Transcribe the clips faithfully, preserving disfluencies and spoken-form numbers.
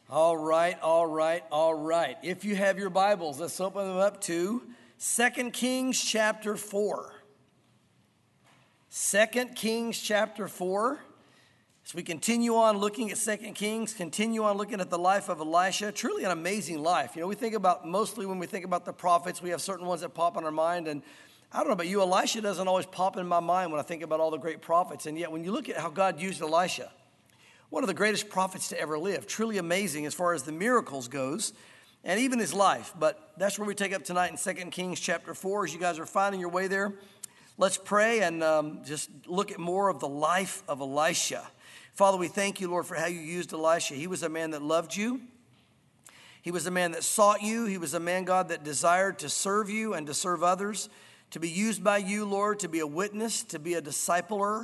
All right, all right, all right. If you have your Bibles, let's open them up to Second Kings chapter four. Second Kings chapter four. As we continue on looking at Second Kings, continue on looking at the life of Elisha, truly an amazing life. You know, we think about, mostly when we think about the prophets, we have certain ones that pop in our mind. And I don't know about you, Elisha doesn't always pop in my mind when I think about all the great prophets. And yet when you look at how God used Elisha, one of the greatest prophets to ever live, truly amazing as far as the miracles goes, and even his life. But that's where we take up tonight in Second Kings chapter four. As you guys are finding your way there, let's pray and um, just look at more of the life of Elisha. Father, we thank you, Lord, for how you used Elisha. He was a man that loved you. He was a man that sought you. He was a man, God, that desired to serve you and to serve others, to be used by you, Lord, to be a witness, to be a discipler,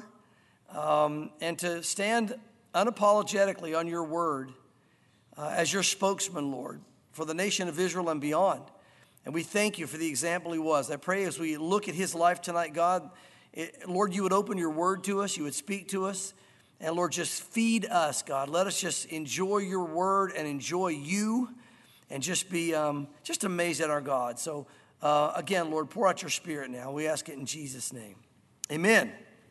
um, and to stand unapologetically on your word uh, as your spokesman, Lord, for the nation of Israel and beyond. And we thank you for the example he was. I pray as we look at his life tonight, God, it, Lord, you would open your word to us, you would speak to us, and Lord, just feed us, God. Let us just enjoy your word and enjoy you and just be um, just amazed at our God. So uh, again, Lord, pour out your spirit now. We ask it in Jesus' name. Amen.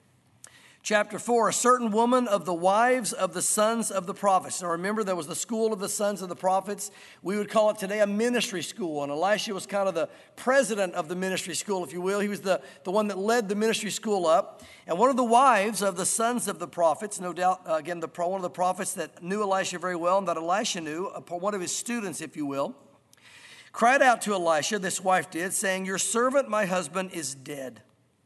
Chapter four, a certain woman of the wives of the sons of the prophets. Now remember, there was the school of the sons of the prophets. We would call it today a ministry school. And Elisha was kind of the president of the ministry school, if you will. He was the, the one that led the ministry school up. And one of the wives of the sons of the prophets, no doubt, uh, again, the, one of the prophets that knew Elisha very well and that Elisha knew, one of his students, if you will, cried out to Elisha, this wife did, saying, "Your servant, my husband, is dead.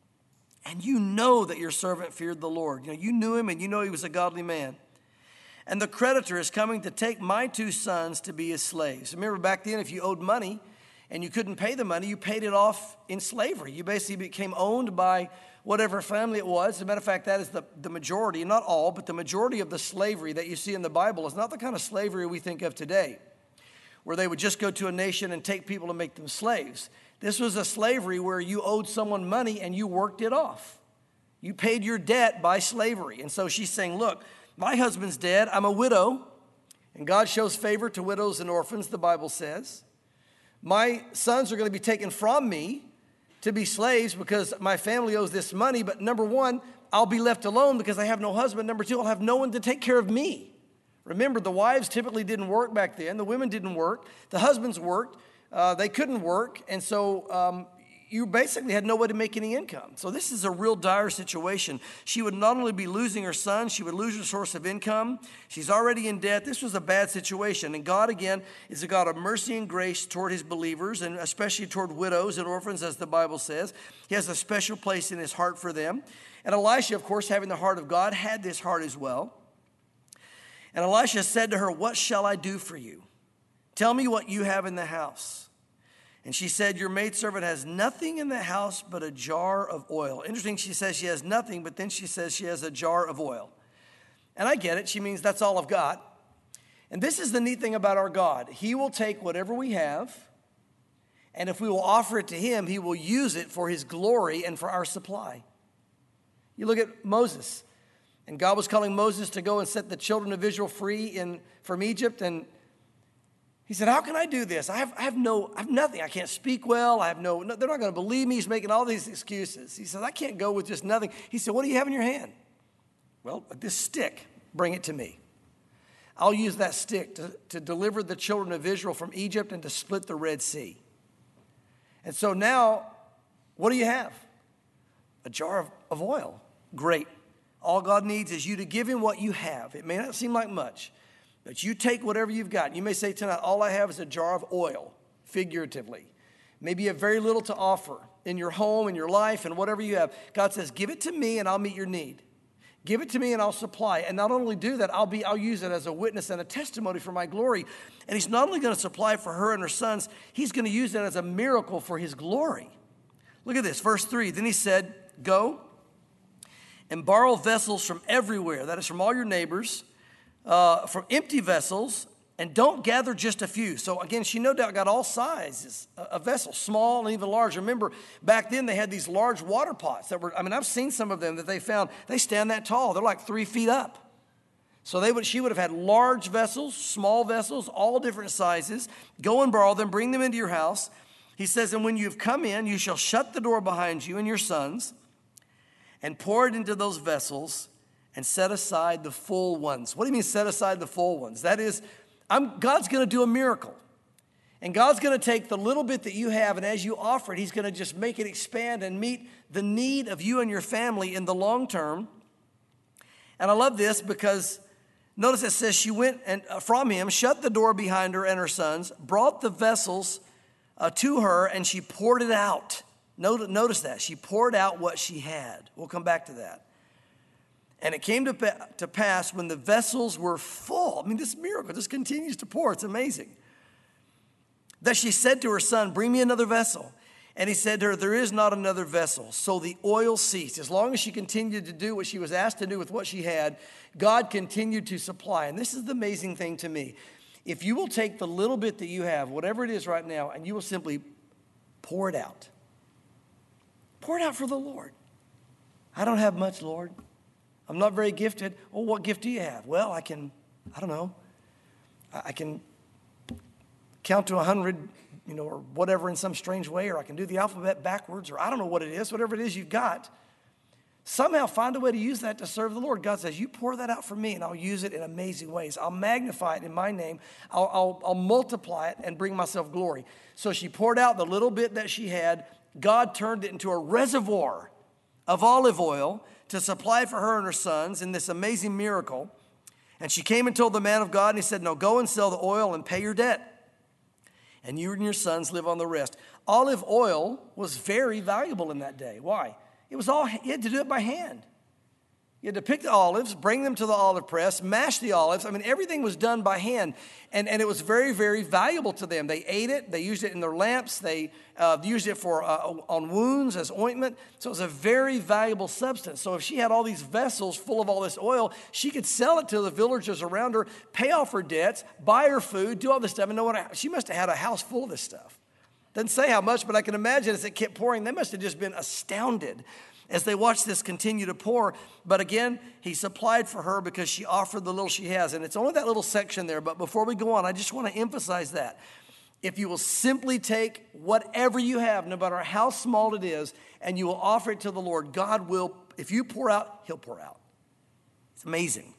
And you know that your servant feared the Lord." You know, you knew him and you know he was a godly man. "And the creditor is coming to take my two sons to be his slaves." Remember back then, if you owed money and you couldn't pay the money, you paid it off in slavery. You basically became owned by whatever family it was. As a matter of fact, that is the, the majority, not all, but the majority of the slavery that you see in the Bible is not the kind of slavery we think of today, where they would just go to a nation and take people and make them slaves. This was a slavery where you owed someone money and you worked it off. You paid your debt by slavery. And so she's saying, look, my husband's dead. I'm a widow. And God shows favor to widows and orphans, the Bible says. My sons are going to be taken from me to be slaves because my family owes this money. But number one, I'll be left alone because I have no husband. Number two, I'll have no one to take care of me. Remember, the wives typically didn't work back then. The women didn't work. The husbands worked. Uh, they couldn't work, and so um, you basically had no way to make any income. So this is a real dire situation. She would not only be losing her son, she would lose her source of income. She's already in debt. This was a bad situation. And God, again, is a God of mercy and grace toward his believers, and especially toward widows and orphans, as the Bible says. He has a special place in his heart for them. And Elisha, of course, having the heart of God, had this heart as well. And Elisha said to her, "What shall I do for you? Tell me what you have in the house." And she said, "Your maidservant has nothing in the house but a jar of oil." Interesting, she says she has nothing, but then she says she has a jar of oil. And I get it. She means that's all I've got. And this is the neat thing about our God. He will take whatever we have, and if we will offer it to him, he will use it for his glory and for our supply. You look at Moses, and God was calling Moses to go and set the children of Israel free in, from Egypt, and he said, "How can I do this? I have, I have no, I have nothing. I can't speak well. I have no, no they're not going to believe me." He's making all these excuses. He says, "I can't go with just nothing." He said, "What do you have in your hand?" "Well, this stick, bring it to me. I'll use that stick to, to deliver the children of Israel from Egypt and to split the Red Sea." And so now, what do you have? A jar of, of oil. Great. All God needs is you to give him what you have. It may not seem like much, but you take whatever you've got. You may say tonight, all I have is a jar of oil, figuratively. Maybe you have very little to offer in your home, in your life, and whatever you have. God says, give it to me and I'll meet your need. Give it to me and I'll supply. And not only do that, I'll be I'll use it as a witness and a testimony for my glory. And he's not only going to supply for her and her sons, he's going to use it as a miracle for his glory. Look at this, verse three. Then he said, "Go and borrow vessels from everywhere," that is from all your neighbors, uh, from empty vessels, and don't gather just a few. So again, she no doubt got all sizes of vessels, small and even large. Remember, back then they had these large water pots that were, I mean, I've seen some of them that they found, they stand that tall. They're like three feet up. So they would, she would have had large vessels, small vessels, all different sizes. Go and borrow them, bring them into your house. He says, and when you've come in, you shall shut the door behind you and your sons and pour it into those vessels and set aside the full ones. What do you mean set aside the full ones? That is, I'm, God's going to do a miracle. And God's going to take the little bit that you have, and as you offer it, he's going to just make it expand and meet the need of you and your family in the long term. And I love this because notice it says she went and uh, from him, shut the door behind her and her sons, brought the vessels uh, to her, and she poured it out. Notice, notice that. She poured out what she had. We'll come back to that. And it came to, pa- to pass when the vessels were full. I mean, this miracle just continues to pour. It's amazing. That she said to her son, bring me another vessel. And he said to her, there is not another vessel. So the oil ceased. As long as she continued to do what she was asked to do with what she had, God continued to supply. And this is the amazing thing to me. If you will take the little bit that you have, whatever it is right now, and you will simply pour it out. Pour it out for the Lord. I don't have much, Lord. I'm not very gifted. Well, what gift do you have? Well, I can, I don't know. I can count to a hundred, you know, or whatever in some strange way, or I can do the alphabet backwards, or I don't know what it is, whatever it is you've got. Somehow find a way to use that to serve the Lord. God says, you pour that out for me, and I'll use it in amazing ways. I'll magnify it in my name. I'll, I'll, I'll multiply it and bring myself glory. So she poured out the little bit that she had. God turned it into a reservoir of olive oil to supply for her and her sons in this amazing miracle. And she came and told the man of God, and he said, no, go and sell the oil and pay your debt. And you and your sons live on the rest. Olive oil was very valuable in that day. Why? It was all, you had to do it by hand. You had to pick the olives, bring them to the olive press, mash the olives. I mean, everything was done by hand. And, and it was very, very valuable to them. They ate it. They used it in their lamps. They uh, used it for uh, on wounds as ointment. So it was a very valuable substance. So if she had all these vessels full of all this oil, she could sell it to the villagers around her, pay off her debts, buy her food, do all this stuff. And know what? She must have had a house full of this stuff. Doesn't say how much, but I can imagine as it kept pouring, they must have just been astounded as they watched this continue to pour. But again, he supplied for her because she offered the little she has. And it's only that little section there. But before we go on, I just want to emphasize that. If you will simply take whatever you have, no matter how small it is, and you will offer it to the Lord, God will, if you pour out, he'll pour out. It's amazing.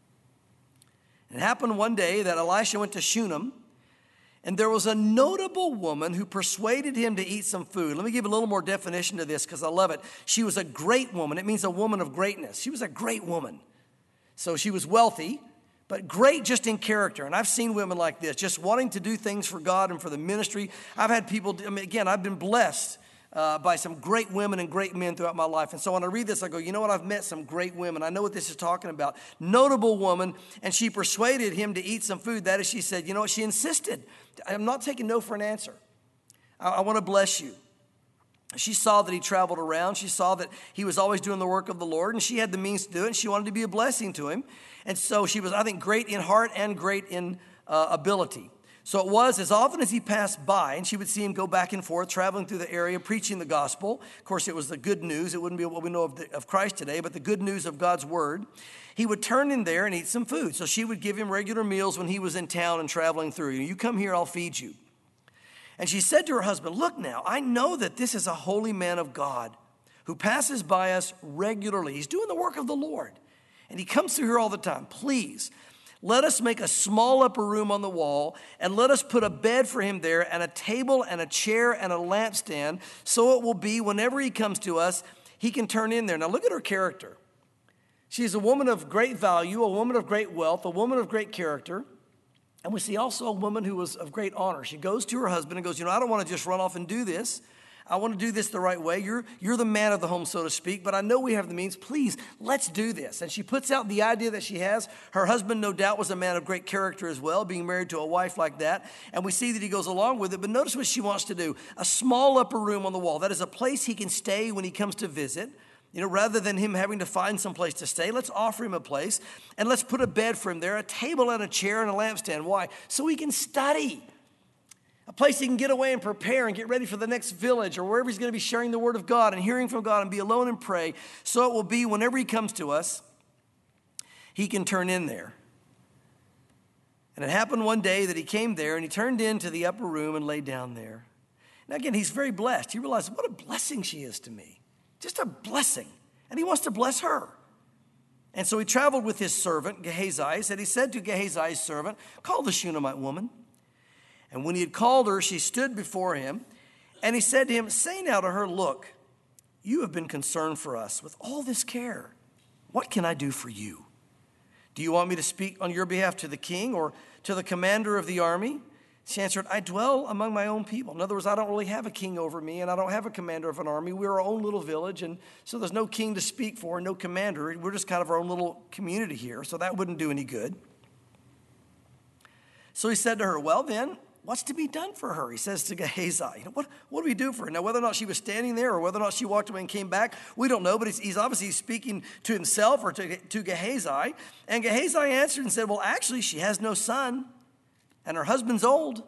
It happened one day that Elisha went to Shunem, and there was a notable woman who persuaded him to eat some food. Let me give a little more definition to this because I love it. She was a great woman. It means a woman of greatness. She was a great woman. So she was wealthy, but great just in character. And I've seen women like this, just wanting to do things for God and for the ministry. I've had people, I mean, again, I've been blessed uh, by some great women and great men throughout my life. And so when I read this, I go, you know what? I've met some great women. I know what this is talking about. Notable woman, and she persuaded him to eat some food. That is, she said, you know what? She insisted. I'm not taking no for an answer. I, I want to bless you. She saw that he traveled around. She saw that he was always doing the work of the Lord, and she had the means to do it, and she wanted to be a blessing to him. And so she was, I think, great in heart and great in uh, ability. So it was as often as he passed by, and she would see him go back and forth, traveling through the area, preaching the gospel. Of course, it was the good news. It wouldn't be what we know of, the, of Christ today, but the good news of God's word. He would turn in there and eat some food. So she would give him regular meals when he was in town and traveling through. You come here, I'll feed you. And she said to her husband, look now, I know that this is a holy man of God who passes by us regularly. He's doing the work of the Lord. And he comes through here all the time. Please, let us make a small upper room on the wall, and let us put a bed for him there, and a table and a chair and a lampstand, so it will be whenever he comes to us, he can turn in there. Now look at her character. She's a woman of great value, a woman of great wealth, a woman of great character. And we see also a woman who was of great honor. She goes to her husband and goes, you know, I don't want to just run off and do this. I want to do this the right way. You're, you're the man of the home, so to speak, but I know we have the means. Please, let's do this. And she puts out the idea that she has. Her husband, no doubt, was a man of great character as well, being married to a wife like that. And we see that he goes along with it. But notice what she wants to do. A small upper room on the wall. That is a place he can stay when he comes to visit. You know, rather than him having to find some place to stay, let's offer him a place. And let's put a bed for him there, a table and a chair and a lampstand. Why? So he can study. A place he can get away and prepare and get ready for the next village or wherever he's going to be sharing the word of God and hearing from God and be alone and pray. So it will be whenever he comes to us, he can turn in there. And it happened one day that he came there and he turned into the upper room and lay down there. Now again, he's very blessed. He realized what a blessing she is to me. Just a blessing. And he wants to bless her. And so he traveled with his servant, Gehazi, and he said to Gehazi's servant, call the Shunammite woman. And when he had called her, she stood before him. And he said to him, say now to her, look, you have been concerned for us with all this care. What can I do for you? Do you want me to speak on your behalf to the king or to the commander of the army? She answered, I dwell among my own people. In other words, I don't really have a king over me, and I don't have a commander of an army. We're our own little village, and so there's no king to speak for, no commander. We're just kind of our own little community here, so that wouldn't do any good. So he said to her, well then, what's to be done for her? He says to Gehazi, you know, what, what do we do for her? Now, whether or not she was standing there or whether or not she walked away and came back, we don't know, but he's, he's obviously speaking to himself or to, to Gehazi. And Gehazi answered and said, well, actually, she has no son, and her husband's old.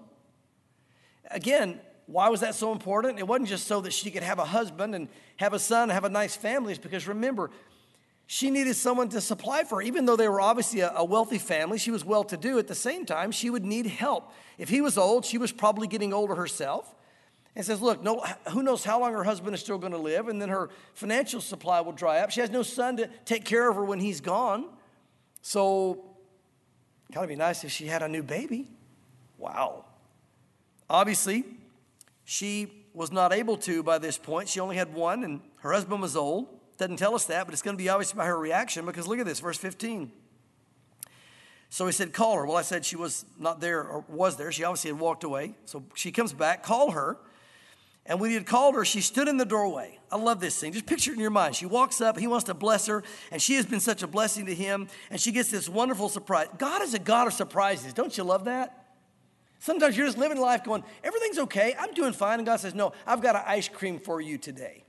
Again, why was that so important? It wasn't just so that she could have a husband and have a son and have a nice family. It's because, remember, she needed someone to supply for her. Even though they were obviously a, a wealthy family, she was well-to-do. At the same time, she would need help. If he was old, she was probably getting older herself. And says, look, no, who knows how long her husband is still going to live, and then her financial supply will dry up. She has no son to take care of her when he's gone. So, kind of be nice if she had a new baby. Wow. Obviously, she was not able to by this point. She only had one, and her husband was old. Doesn't tell us that, but it's going to be obvious by her reaction, because look at this, verse fifteen. So he said, call her. Well, I said she was not there or was there. She obviously had walked away. So she comes back, call her. And when he had called her, she stood in the doorway. I love this thing. Just picture it in your mind. She walks up. He wants to bless her, and she has been such a blessing to him, and she gets this wonderful surprise. God is a God of surprises. Don't you love that? Sometimes you're just living life going, everything's okay. I'm doing fine. And God says, no, I've got an ice cream for you today.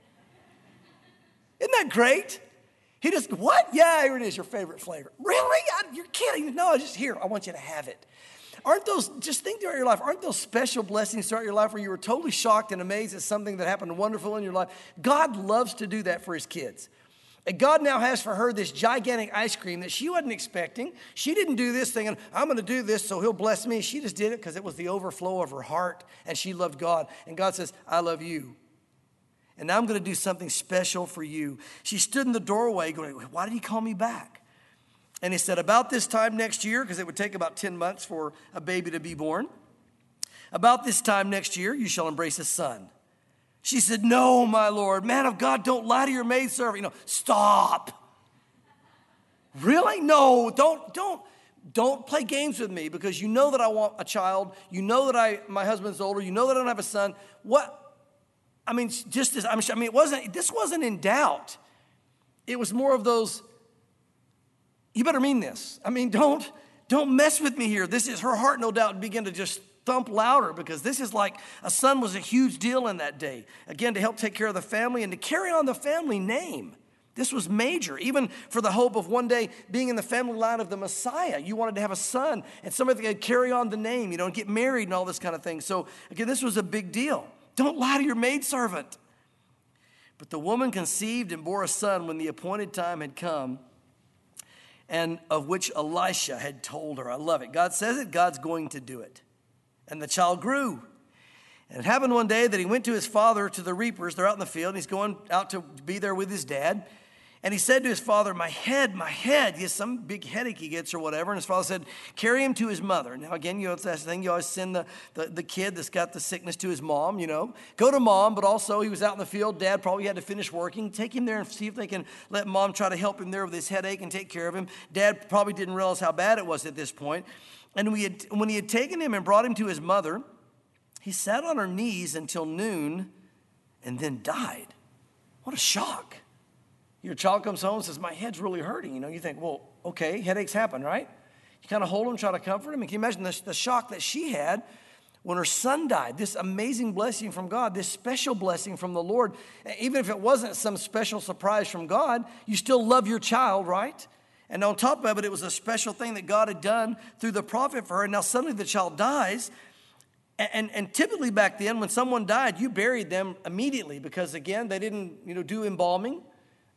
Isn't that great? He just, what? Yeah, here it is, your favorite flavor. Really? I, you're kidding. No, just here. I want you to have it. Aren't those, just think throughout your life, aren't those special blessings throughout your life where you were totally shocked and amazed at something that happened wonderful in your life? God loves to do that for his kids. And God now has for her this gigantic ice cream that she wasn't expecting. She didn't do this thinking, I'm going to do this so he'll bless me. She just did it because it was the overflow of her heart, and she loved God. And God says, I love you. And now I'm going to do something special for you. She stood in the doorway going, why did he call me back? And he said, about this time next year, because it would take about ten months for a baby to be born. About this time next year, you shall embrace a son. She said, no, my Lord, man of God, don't lie to your maidservant. You know, stop. Really? No, don't, don't, don't play games with me, because you know that I want a child. You know that I, my husband's older. You know that I don't have a son. What? I mean, just as, I mean, it wasn't, this wasn't in doubt. It was more of those, you better mean this. I mean, don't, don't mess with me here. This is, her heart, no doubt, began to just thump louder, because this is like, a son was a huge deal in that day. Again, to help take care of the family and to carry on the family name. This was major, even for the hope of one day being in the family line of the Messiah. You wanted to have a son and somebody that could carry on the name, you know, and get married and all this kind of thing. So again, this was a big deal. Don't lie to your maidservant. But the woman conceived and bore a son when the appointed time had come, and of which Elisha had told her. I love it. God says it, God's going to do it. And the child grew. And it happened one day that he went to his father to the reapers. They're out in the field, and he's going out to be there with his dad. And he said to his father, my head, my head. He has some big headache he gets or whatever. And his father said, carry him to his mother. Now, again, you know, that's the thing. You always send the, the, the kid that's got the sickness to his mom, you know. Go to mom, but also he was out in the field. Dad probably had to finish working. Take him there and see if they can let mom try to help him there with his headache and take care of him. Dad probably didn't realize how bad it was at this point. And we had, when he had taken him and brought him to his mother, he sat on her knees until noon and then died. What a shock. Your child comes home and says, my head's really hurting. You know, you think, well, okay, headaches happen, right? You kind of hold him, try to comfort him. And can you imagine the, the shock that she had when her son died? This amazing blessing from God, this special blessing from the Lord. Even if it wasn't some special surprise from God, you still love your child, right? And on top of it, it was a special thing that God had done through the prophet for her. And now suddenly the child dies. And, and, and typically back then, when someone died, you buried them immediately because, again, they didn't, you know, do embalming.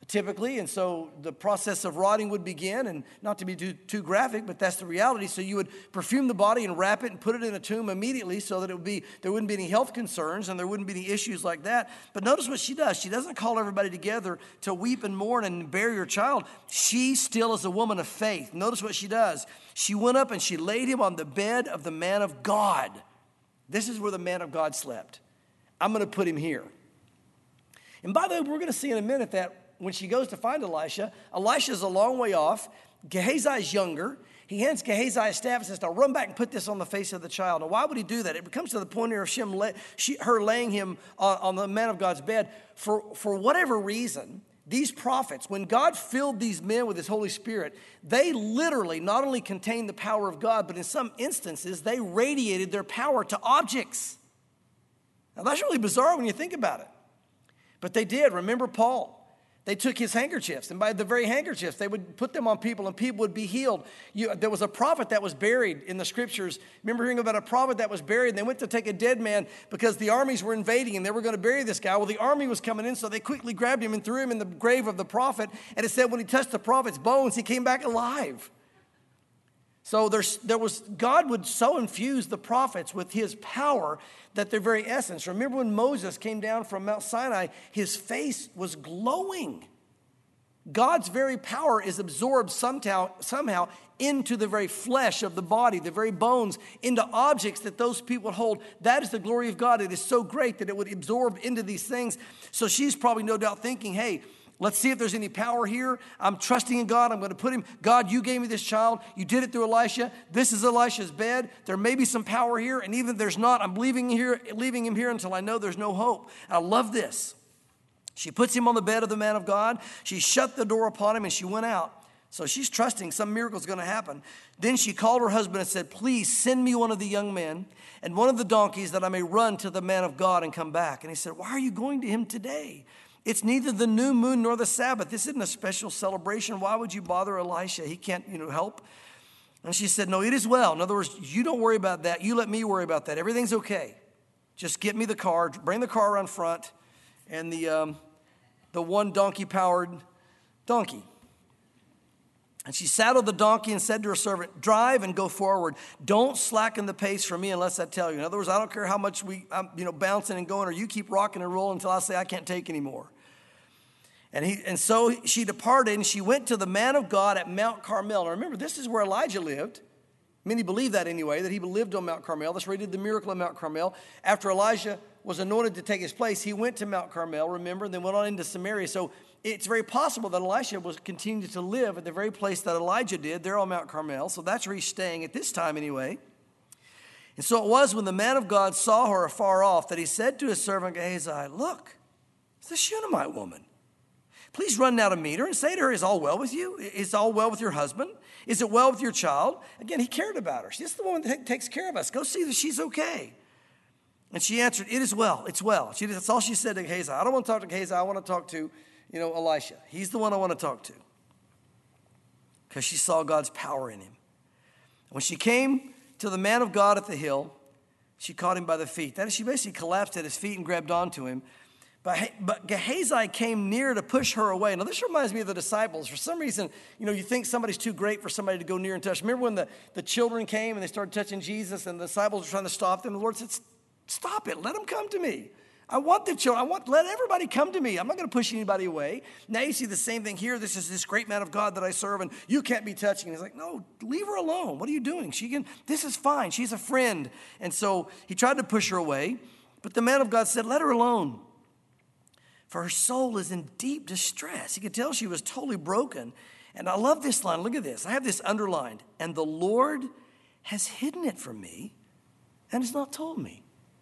typically, and so the process of rotting would begin, and not to be too, too graphic, but that's the reality. So you would perfume the body and wrap it and put it in a tomb immediately so that it would be, there wouldn't be any health concerns and there wouldn't be any issues like that. But notice what she does. She doesn't call everybody together to weep and mourn and bury her child. She still is a woman of faith. Notice what she does. She went up and she laid him on the bed of the man of God. This is where the man of God slept. I'm going to put him here. And by the way, we're going to see in a minute that when she goes to find Elisha, Elisha's a long way off. Gehazi's younger. He hands Gehazi a staff and says, now run back and put this on the face of the child. Now, why would he do that? It comes to the point here of Shem, she, her laying him on, on the man of God's bed. For, for whatever reason, these prophets, when God filled these men with his Holy Spirit, they literally not only contained the power of God, but in some instances, they radiated their power to objects. Now, that's really bizarre when you think about it. But they did. Remember Paul. They took his handkerchiefs, and by the very handkerchiefs, they would put them on people, and people would be healed. You, there was a prophet that was buried in the scriptures. Remember hearing about a prophet that was buried, and they went to take a dead man because the armies were invading, and they were going to bury this guy. Well, the army was coming in, so they quickly grabbed him and threw him in the grave of the prophet, and it said when he touched the prophet's bones, he came back alive. So there's, there was, God would so infuse the prophets with his power that their very essence. Remember when Moses came down from Mount Sinai, his face was glowing. God's very power is absorbed somehow, somehow into the very flesh of the body, the very bones, into objects that those people hold. That is the glory of God. It is so great that it would absorb into these things. So she's probably no doubt thinking, hey, let's see if there's any power here. I'm trusting in God. I'm going to put him. God, you gave me this child. You did it through Elisha. This is Elisha's bed. There may be some power here. And even if there's not, I'm leaving, here, leaving him here until I know there's no hope. And I love this. She puts him on the bed of the man of God. She shut the door upon him and she went out. So she's trusting some miracle is going to happen. Then she called her husband and said, please send me one of the young men and one of the donkeys that I may run to the man of God and come back. And he said, why are you going to him today? It's neither the new moon nor the Sabbath. This isn't a special celebration. Why would you bother Elisha? He can't, you know, help. And she said, no, it is well. In other words, you don't worry about that. You let me worry about that. Everything's okay. Just get me the car. Bring the car around front and the, um, the one donkey-powered donkey. And she saddled the donkey and said to her servant, drive and go forward. Don't slacken the pace for me unless I tell you. In other words, I don't care how much we, I'm, you know, bouncing and going, or you keep rocking and rolling until I say I can't take anymore. And he, and so she departed and she went to the man of God at Mount Carmel. Now remember, this is where Elijah lived. Many believe that anyway, that he lived on Mount Carmel. That's where he did the miracle on Mount Carmel. After Elijah was anointed to take his place, he went to Mount Carmel, remember, and then went on into Samaria. So it's very possible that Elisha was continuing to live at the very place that Elijah did, there on Mount Carmel. So that's where he's staying at this time anyway. And so it was when the man of God saw her afar off that he said to his servant Gehazi, look, it's the Shunammite woman. Please run now to meet her and say to her, is all well with you? Is all well with your husband? Is it well with your child? Again, he cared about her. She's the one that takes care of us. Go see that she's okay. And she answered, it is well. It's well. She, that's all she said to Gehazi. I don't want to talk to Gehazi. I want to talk to, you know, Elisha. He's the one I want to talk to. Because she saw God's power in him. When she came to the man of God at the hill, she caught him by the feet. That is, she basically collapsed at his feet and grabbed onto him. But, but Gehazi came near to push her away. Now, this reminds me of the disciples. For some reason, you know, you think somebody's too great for somebody to go near and touch. Remember when the, the children came and they started touching Jesus and the disciples were trying to stop them? The Lord said, stop it. Let them come to me. I want the children. I want, let everybody come to me. I'm not going to push anybody away. Now you see the same thing here. This is this great man of God that I serve, and you can't be touching. He's like, no, leave her alone. What are you doing? She can, this is fine. She's a friend. And so he tried to push her away, but the man of God said, let her alone. For her soul is in deep distress. He could tell she was totally broken. And I love this line. Look at this. I have this underlined. And the Lord has hidden it from me and has not told me.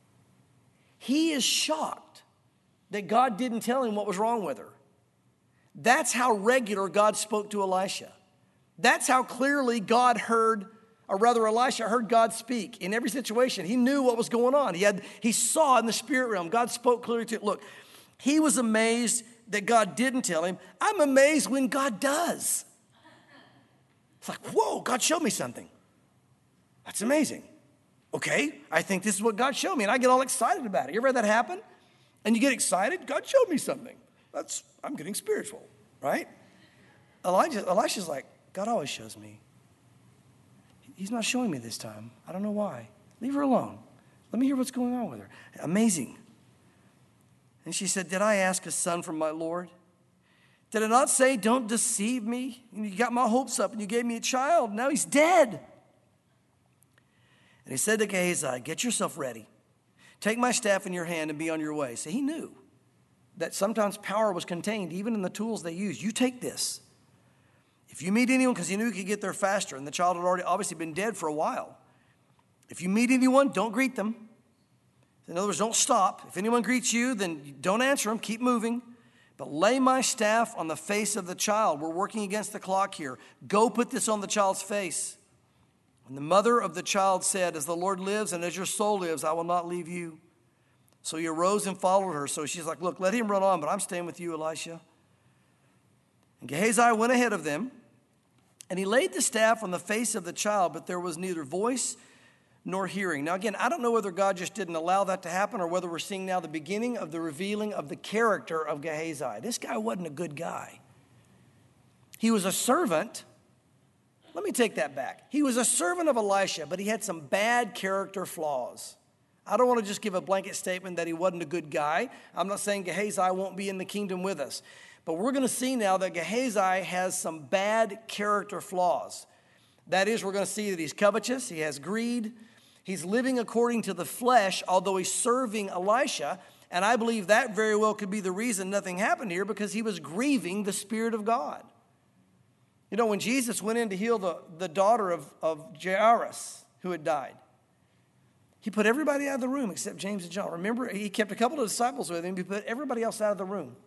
He is shocked that God didn't tell him what was wrong with her. That's how regular God spoke to Elisha. That's how clearly God heard, or rather Elisha heard God speak in every situation. He knew what was going on. He had, he saw in the spirit realm. God spoke clearly to him. Look, he was amazed that God didn't tell him. I'm amazed when God does. It's like, whoa, God showed me something. That's amazing. Okay, I think this is what God showed me, and I get all excited about it. You ever had that happen? And you get excited? God showed me something. That's, I'm getting spiritual, right? Elijah, Elisha's like, God always shows me. He's not showing me this time. I don't know why. Leave her alone. Let me hear what's going on with her. Amazing. And she said, did I ask a son from my Lord? Did I not say, don't deceive me? You got my hopes up and you gave me a child. Now he's dead. And he said to Gehazi, get yourself ready. Take my staff in your hand and be on your way. So he knew that sometimes power was contained even in the tools they used. You take this. If you meet anyone, because he knew he could get there faster, and the child had already obviously been dead for a while. If you meet anyone, don't greet them. In other words, don't stop. If anyone greets you, then don't answer them. Keep moving. But lay my staff on the face of the child. We're working against the clock here. Go put this on the child's face. And the mother of the child said, as the Lord lives and as your soul lives, I will not leave you. So he arose and followed her. So she's like, look, let him run on, but I'm staying with you, Elisha. And Gehazi went ahead of them, and he laid the staff on the face of the child, but there was neither voice nor hearing. Now, again, I don't know whether God just didn't allow that to happen or whether we're seeing now the beginning of the revealing of the character of Gehazi. This guy wasn't a good guy. He was a servant. Let me take that back. He was a servant of Elisha, but he had some bad character flaws. I don't want to just give a blanket statement that he wasn't a good guy. I'm not saying Gehazi won't be in the kingdom with us. But we're going to see now that Gehazi has some bad character flaws. That is, we're going to see that he's covetous, he has greed, he's living according to the flesh, although he's serving Elisha. And I believe that very well could be the reason nothing happened here, because he was grieving the Spirit of God. You know, when Jesus went in to heal the, the daughter of, of Jairus, who had died, he put everybody out of the room except James and John. Remember, he kept a couple of disciples with him. He put everybody else out of the room.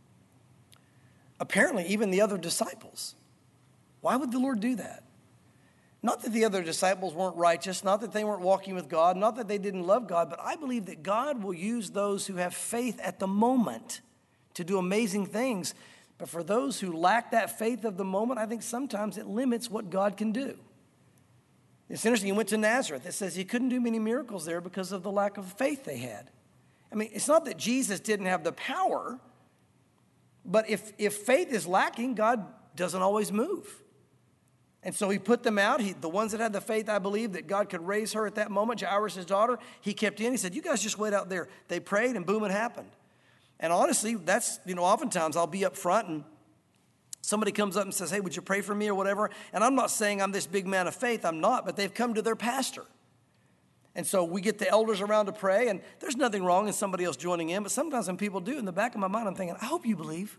Apparently, even the other disciples. Why would the Lord do that? Not that the other disciples weren't righteous, not that they weren't walking with God, not that they didn't love God, but I believe that God will use those who have faith at the moment to do amazing things. But for those who lack that faith of the moment, I think sometimes it limits what God can do. It's interesting, he went to Nazareth. It says he couldn't do many miracles there because of the lack of faith they had. I mean, it's not that Jesus didn't have the power, but if, if faith is lacking, God doesn't always move. And so he put them out. He, the ones that had the faith, I believe, that God could raise her at that moment, Jairus' daughter, he kept in. He said, you guys just wait out there. They prayed, and boom, it happened. And honestly, that's, you know, oftentimes I'll be up front, and somebody comes up and says, hey, would you pray for me or whatever? And I'm not saying I'm this big man of faith. I'm not, but they've come to their pastor. And so we get the elders around to pray, and there's nothing wrong in somebody else joining in, but sometimes when people do, in the back of my mind, I'm thinking, I hope you believe.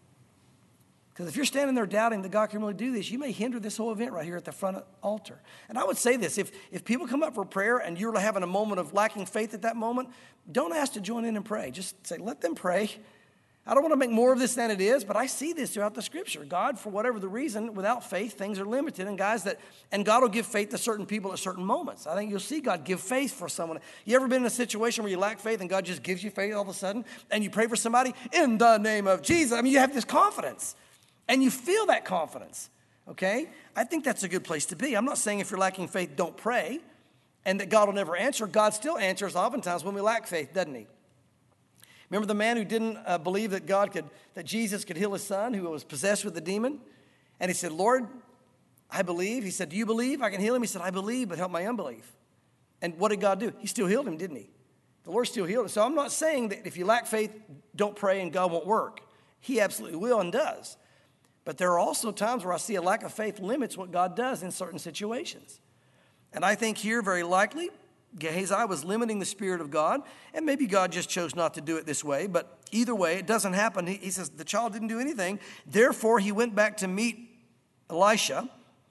Because if you're standing there doubting that God can really do this, you may hinder this whole event right here at the front altar. And I would say this, if, if people come up for prayer and you're having a moment of lacking faith at that moment, don't ask to join in and pray. Just say, let them pray. I don't want to make more of this than it is, but I see this throughout the scripture. God, for whatever the reason, without faith, things are limited. And guys, that and God will give faith to certain people at certain moments. I think you'll see God give faith for someone. You ever been in a situation where you lack faith and God just gives you faith all of a sudden? And you pray for somebody in the name of Jesus. I mean, you have this confidence. And you feel that confidence, okay? I think that's a good place to be. I'm not saying if you're lacking faith, don't pray, and that God will never answer. God still answers oftentimes when we lack faith, doesn't he? Remember the man who didn't uh, believe that God could, that Jesus could heal his son, who was possessed with a demon? And he said, Lord, I believe. He said, do you believe I can heal him? He said, I believe, but help my unbelief. And what did God do? He still healed him, didn't he? The Lord still healed him. So I'm not saying that if you lack faith, don't pray and God won't work. He absolutely will and does. But there are also times where I see a lack of faith limits what God does in certain situations. And I think here, very likely, Gehazi was limiting the Spirit of God, and maybe God just chose not to do it this way, but either way, it doesn't happen. He, he says the child didn't do anything. Therefore, he went back to meet Elisha,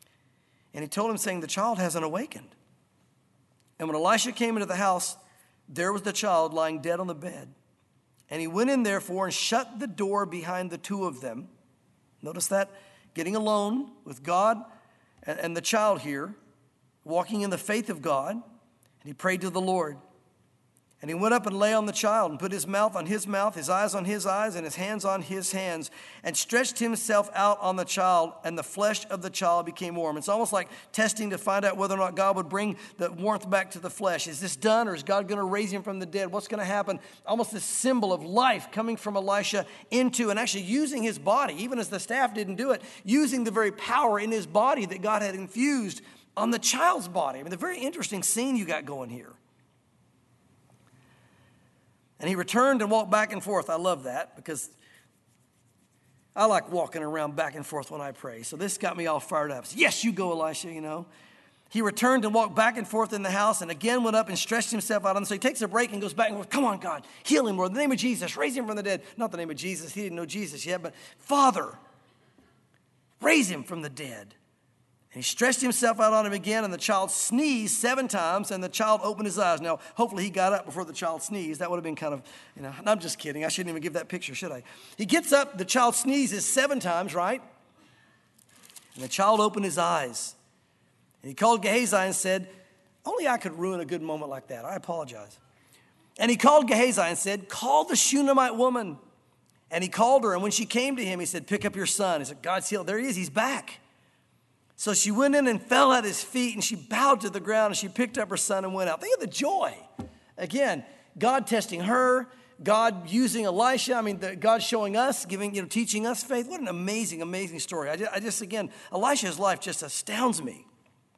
and he told him, saying, the child hasn't awakened. And when Elisha came into the house, there was the child lying dead on the bed. And he went in, therefore, and shut the door behind the two of them. Notice that, getting alone with God and, and the child here, walking in the faith of God, and he prayed to the Lord. And he went up and lay on the child and put his mouth on his mouth, his eyes on his eyes, and his hands on his hands, and stretched himself out on the child, and the flesh of the child became warm. It's almost like testing to find out whether or not God would bring the warmth back to the flesh. Is this done, or is God going to raise him from the dead? What's going to happen? Almost this symbol of life coming from Elisha into, and actually using his body, even as the staff didn't do it, using the very power in his body that God had infused on the child's body. I mean, the very interesting scene you got going here. And he returned and walked back and forth. I love that because I like walking around back and forth when I pray. So this got me all fired up. Yes, you go, Elisha, you know. He returned and walked back and forth in the house and again went up and stretched himself out on him. So he takes a break and goes back and forth. Come on, God, heal him, Lord. In the name of Jesus, raise him from the dead. Not the name of Jesus. He didn't know Jesus yet, but Father, raise him from the dead. And he stretched himself out on him again, and the child sneezed seven times, and the child opened his eyes. Now, hopefully he got up before the child sneezed. That would have been kind of, you know, I'm just kidding. I shouldn't even give that picture, should I? He gets up, the child sneezes seven times, right? And the child opened his eyes. And he called Gehazi and said, only I could ruin a good moment like that. I apologize. And he called Gehazi and said, call the Shunammite woman. And he called her, and when she came to him, he said, pick up your son. He said, God's healed. There he is. He's back. So she went in and fell at his feet, and she bowed to the ground, and she picked up her son and went out. Think of the joy. Again, God testing her, God using Elisha. I mean, the, God showing us, giving, you know, teaching us faith. What an amazing, amazing story. I just, I just, again, Elisha's life just astounds me.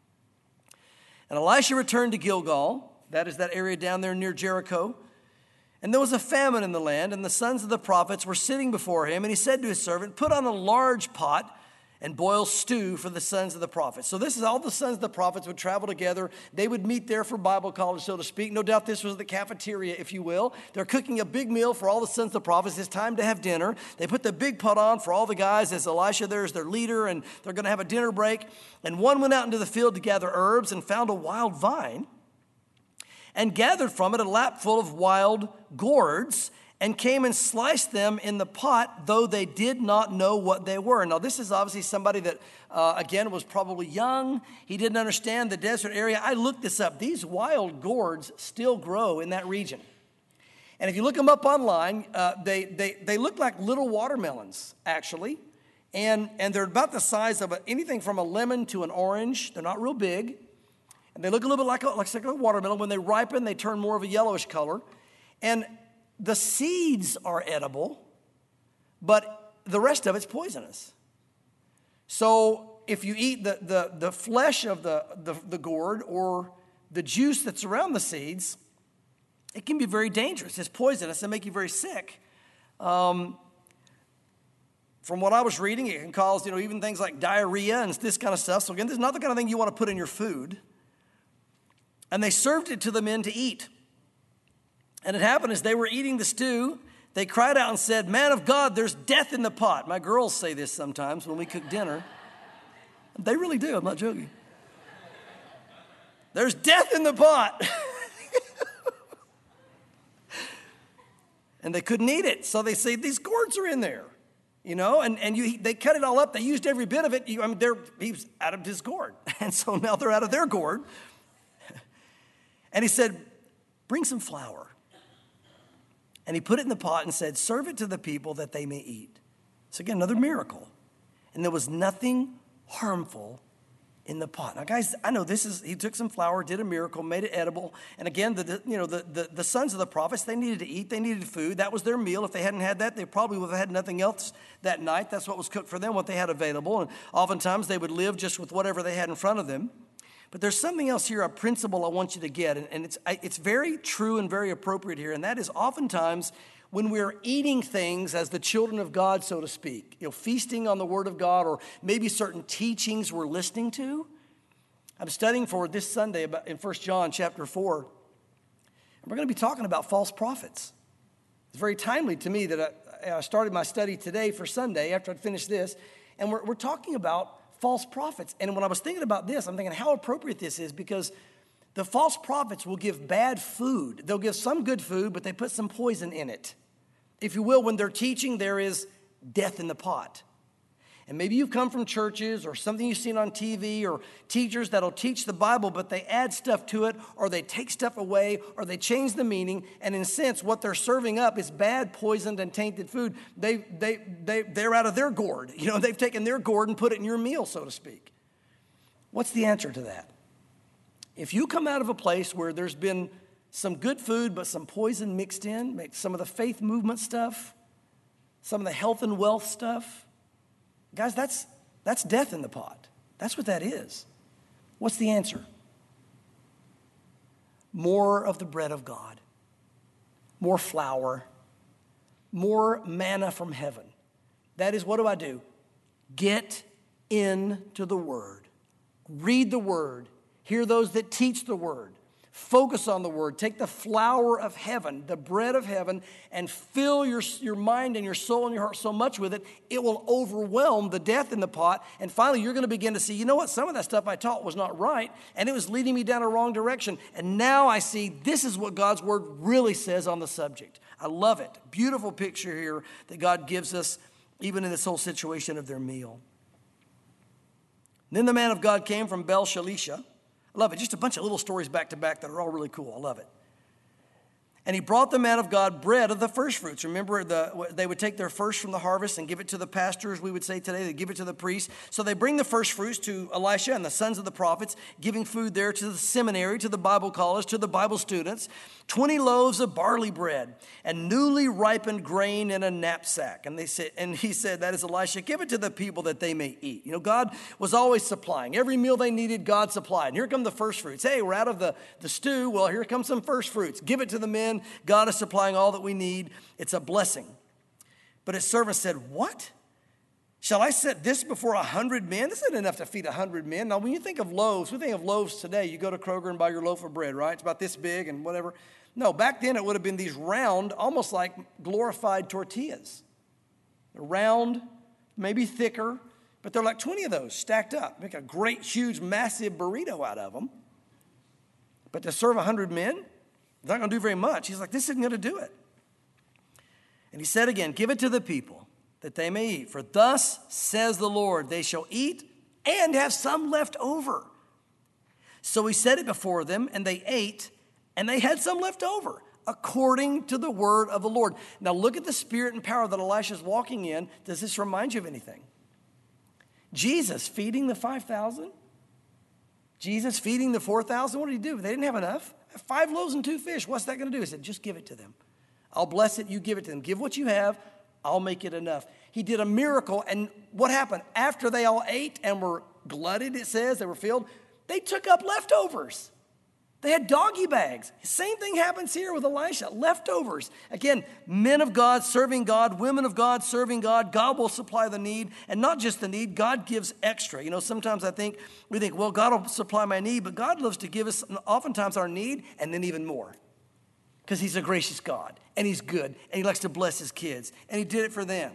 And Elisha returned to Gilgal. That is that area down there near Jericho. And there was a famine in the land, and the sons of the prophets were sitting before him, and he said to his servant, put on a large pot and boil stew for the sons of the prophets. So this is all the sons of the prophets would travel together. They would meet there for Bible college, so to speak. No doubt this was the cafeteria, if you will. They're cooking a big meal for all the sons of the prophets. It's time to have dinner. They put the big pot on for all the guys as Elisha there is their leader, and they're going to have a dinner break. And one went out into the field to gather herbs and found a wild vine and gathered from it a lap full of wild gourds, and came and sliced them in the pot, though they did not know what they were. Now, this is obviously somebody that, uh, again, was probably young. He didn't understand the desert area. I looked this up. These wild gourds still grow in that region. And if you look them up online, uh, they, they, they look like little watermelons, actually. And, and they're about the size of a, anything from a lemon to an orange. They're not real big. And they look a little bit like a, like a watermelon. When they ripen, they turn more of a yellowish color. And the seeds are edible, but the rest of it's poisonous. So if you eat the, the, the flesh of the, the, the gourd or the juice that's around the seeds, it can be very dangerous. It's poisonous and make you very sick. Um, from what I was reading, it can cause, you know, even things like diarrhea and this kind of stuff. So again, this is not the kind of thing you want to put in your food. And they served it to the men to eat. And it happened as they were eating the stew, they cried out and said, man of God, there's death in the pot. My girls say this sometimes when we cook dinner. They really do, I'm not joking. There's death in the pot. And they couldn't eat it. So they say, these gourds are in there. You know, and, and you, they cut it all up. They used every bit of it. You, I mean, they're, he was out of his gourd. And so now they're out of their gourd. And he said, bring some flour. And he put it in the pot and said, serve it to the people that they may eat. So again, another miracle. And there was nothing harmful in the pot. Now, guys, I know this is, he took some flour, did a miracle, made it edible. And again, the, the you know, the, the, the sons of the prophets, they needed to eat. They needed food. That was their meal. If they hadn't had that, they probably would have had nothing else that night. That's what was cooked for them, what they had available. And oftentimes they would live just with whatever they had in front of them. But there's something else here, a principle I want you to get, and, and it's, it's very true and very appropriate here, and that is oftentimes when we're eating things as the children of God, so to speak, you know, feasting on the Word of God, or maybe certain teachings we're listening to. I'm studying for this Sunday about, in First John chapter four, and we're going to be talking about false prophets. It's very timely to me that I, I started my study today for Sunday after I'd finished this, and we're, we're talking about false prophets. And when I was thinking about this, I'm thinking how appropriate this is, because the false prophets will give bad food. They'll give some good food, but they put some poison in it. If you will, when they're teaching, there is death in the pot. And maybe you've come from churches or something you've seen on T V or teachers that'll teach the Bible, but they add stuff to it or they take stuff away or they change the meaning. And in a sense, what they're serving up is bad, poisoned, and tainted food. They, they, they, they're out of their gourd. You know, they've taken their gourd and put it in your meal, so to speak. What's the answer to that? If you come out of a place where there's been some good food, but some poison mixed in, some of the faith movement stuff, some of the health and wealth stuff, guys, that's, that's death in the pot. That's what that is. What's the answer? More of the bread of God, more flour, more manna from heaven. That is, what do I do? Get into the Word. Read the Word. Hear those that teach the Word. Focus on the Word. Take the flour of heaven, the bread of heaven, and fill your, your mind and your soul and your heart so much with it, it will overwhelm the death in the pot. And finally, you're going to begin to see, you know what? Some of that stuff I taught was not right, and it was leading me down a wrong direction. And now I see this is what God's Word really says on the subject. I love it. Beautiful picture here that God gives us, even in this whole situation of their meal. Then the man of God came from Bel Shalisha. I love it. Just a bunch of little stories back to back that are all really cool. I love it. And he brought the man of God bread of the first fruits. Remember, the, they would take their first from the harvest and give it to the pastors, we would say today. They give it to the priests. So they bring the first fruits to Elisha and the sons of the prophets, giving food there to the seminary, to the Bible college, to the Bible students. twenty loaves of barley bread and newly ripened grain in a knapsack. And they said, and he said, that is Elisha, give it to the people that they may eat. You know, God was always supplying. Every meal they needed, God supplied. And here come the first fruits. Hey, we're out of the, the stew. Well, here comes some first fruits. Give it to the men. God is supplying all that we need. It's a blessing. But his servant said, what? Shall I set this before a hundred men? This isn't enough to feed a hundred men. Now, when you think of loaves, we think of loaves today. You go to Kroger and buy your loaf of bread, right? It's about this big and whatever. No, back then it would have been these round, almost like glorified tortillas. They're round, maybe thicker, but they're like twenty of those stacked up. Make a great, huge, massive burrito out of them. But to serve a hundred men, they're not going to do very much. He's like, this isn't going to do it. And he said again, give it to the people that they may eat. For thus says the Lord, they shall eat and have some left over. So he set it before them, and they ate, and they had some left over, according to the word of the Lord. Now look at the spirit and power that Elisha's walking in. Does this remind you of anything? Jesus feeding the five thousand? Jesus feeding the four thousand? What did he do? They didn't have enough. Five loaves and two fish. What's that going to do? He said, just give it to them. I'll bless it. You give it to them. Give what you have. I'll make it enough. He did a miracle. And what happened? After they all ate and were glutted, it says, they were filled, they took up leftovers. They had doggy bags. Same thing happens here with Elisha. Leftovers. Again, men of God serving God, women of God serving God. God will supply the need. And not just the need, God gives extra. You know, sometimes I think, we think, well, God will supply my need. But God loves to give us oftentimes our need and then even more. Because he's a gracious God. And he's good. And he likes to bless his kids. And he did it for them.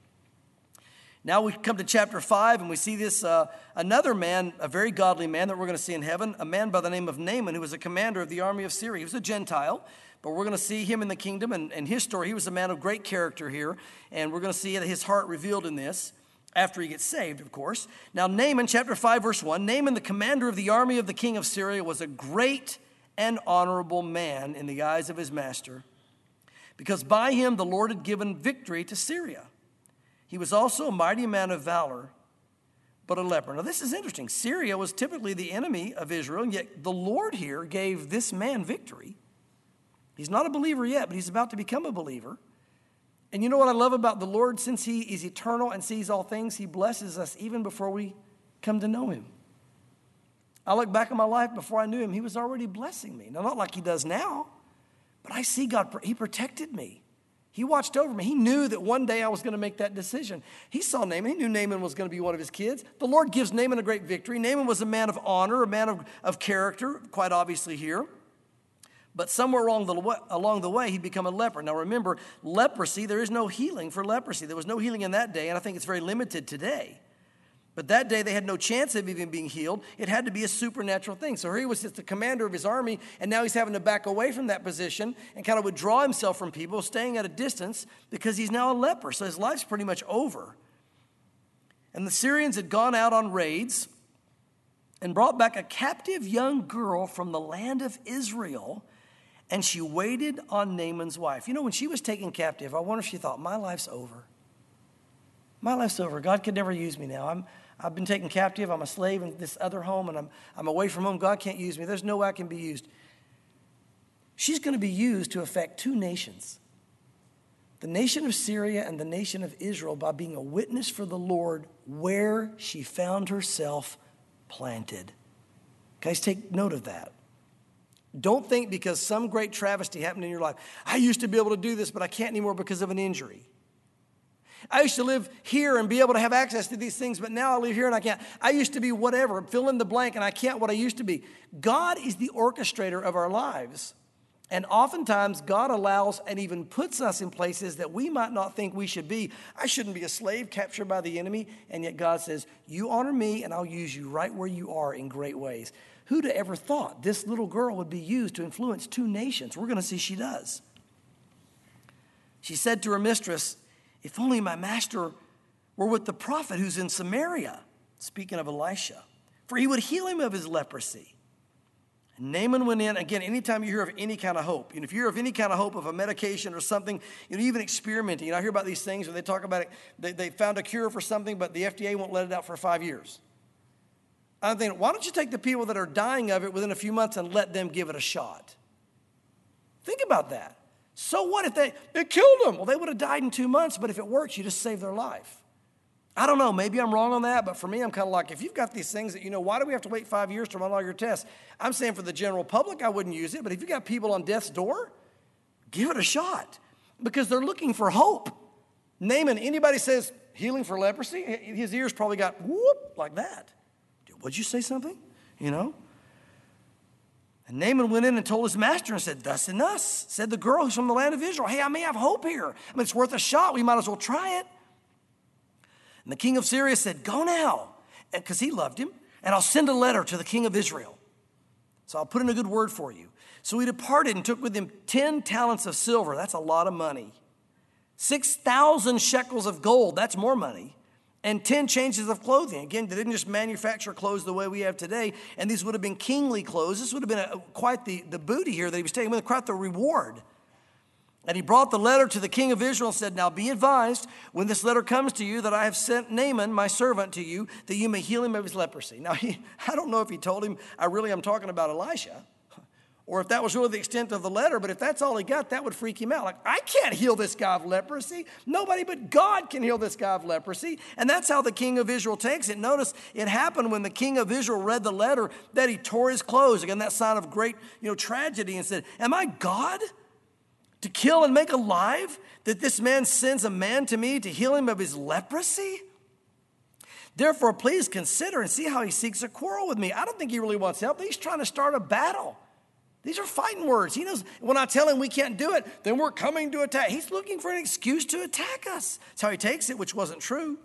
Now we come to chapter five, and we see this, uh, another man, a very godly man that we're going to see in heaven, a man by the name of Naaman, who was a commander of the army of Syria. He was a Gentile, but we're going to see him in the kingdom, and, and his story. He was a man of great character here, and we're going to see his heart revealed in this after he gets saved, of course. Now Naaman, chapter five, verse one, Naaman, the commander of the army of the king of Syria, was a great and honorable man in the eyes of his master, because by him the Lord had given victory to Syria. He was also a mighty man of valor, but a leper. Now, this is interesting. Syria was typically the enemy of Israel, and yet the Lord here gave this man victory. He's not a believer yet, but he's about to become a believer. And you know what I love about the Lord? Since he is eternal and sees all things, he blesses us even before we come to know him. I look back on my life before I knew him, he was already blessing me. Now, not like he does now, but I see God, he protected me. He watched over me. He knew that one day I was going to make that decision. He saw Naaman. He knew Naaman was going to be one of his kids. The Lord gives Naaman a great victory. Naaman was a man of honor, a man of, of character, quite obviously here. But somewhere along the, along the way, he became a leper. Now remember, leprosy, there is no healing for leprosy. There was no healing in that day, and I think it's very limited today. But that day, they had no chance of even being healed. It had to be a supernatural thing. So here he was just the commander of his army, and now he's having to back away from that position and kind of withdraw himself from people, staying at a distance because he's now a leper. So his life's pretty much over. And the Syrians had gone out on raids and brought back a captive young girl from the land of Israel, and she waited on Naaman's wife. You know, when she was taken captive, I wonder if she thought, my life's over. My life's over. God could never use me now. I'm, I've been taken captive. I'm a slave in this other home, and I'm, I'm away from home. God can't use me. There's no way I can be used. She's going to be used to affect two nations, the nation of Syria and the nation of Israel, by being a witness for the Lord where she found herself planted. Guys, take note of that. Don't think because some great travesty happened in your life, I used to be able to do this, but I can't anymore because of an injury. I used to live here and be able to have access to these things, but now I live here and I can't. I used to be whatever, fill in the blank, and I can't what I used to be. God is the orchestrator of our lives. And oftentimes, God allows and even puts us in places that we might not think we should be. I shouldn't be a slave captured by the enemy. And yet God says, you honor me and I'll use you right where you are in great ways. Who'd have ever thought this little girl would be used to influence two nations? We're going to see she does. She said to her mistress, if only my master were with the prophet who's in Samaria, speaking of Elisha, for he would heal him of his leprosy. And Naaman went in. Again, anytime you hear of any kind of hope, you know, if you hear of any kind of hope of a medication or something, you know, even experimenting. You know, I hear about these things where they talk about it. They, they found a cure for something, but the F D A won't let it out for five years. I'm thinking, why don't you take the people that are dying of it within a few months and let them give it a shot? Think about that. So what if they, it killed them? Well, they would have died in two months, but if it works, you just save their life. I don't know, maybe I'm wrong on that, but for me, I'm kind of like, if you've got these things that, you know, why do we have to wait five years to run all your tests? I'm saying for the general public, I wouldn't use it, but if you've got people on death's door, give it a shot because they're looking for hope. Naaman, anybody says healing for leprosy, his ears probably got whoop like that. Would you say something? You know? And Naaman went in and told his master and said, thus and thus, said the girl who's from the land of Israel. Hey, I may have hope here. I mean, it's worth a shot. We might as well try it. And the king of Syria said, go now, because he loved him, and I'll send a letter to the king of Israel. So I'll put in a good word for you. So he departed and took with him ten talents of silver. That's a lot of money. six thousand shekels of gold. That's more money. And ten changes of clothing. Again, they didn't just manufacture clothes the way we have today. And these would have been kingly clothes. This would have been a, quite the, the booty here that he was taking with, quite the reward. And he brought the letter to the king of Israel and said, now be advised when this letter comes to you that I have sent Naaman, my servant, to you, that you may heal him of his leprosy. Now, he, I don't know if he told him, I really am talking about Elisha, or if that was really the extent of the letter, but if that's all he got, that would freak him out. Like, I can't heal this guy of leprosy. Nobody but God can heal this guy of leprosy. And that's how the king of Israel takes it. Notice it happened when the king of Israel read the letter that he tore his clothes. Again, that sign of great, you know, tragedy, and said, am I God to kill and make alive, that this man sends a man to me to heal him of his leprosy? Therefore, please consider and see how he seeks a quarrel with me. I don't think he really wants help. He's trying to start a battle. These are fighting words. He knows when I tell him we can't do it, then we're coming to attack. He's looking for an excuse to attack us. That's how he takes it, which wasn't true.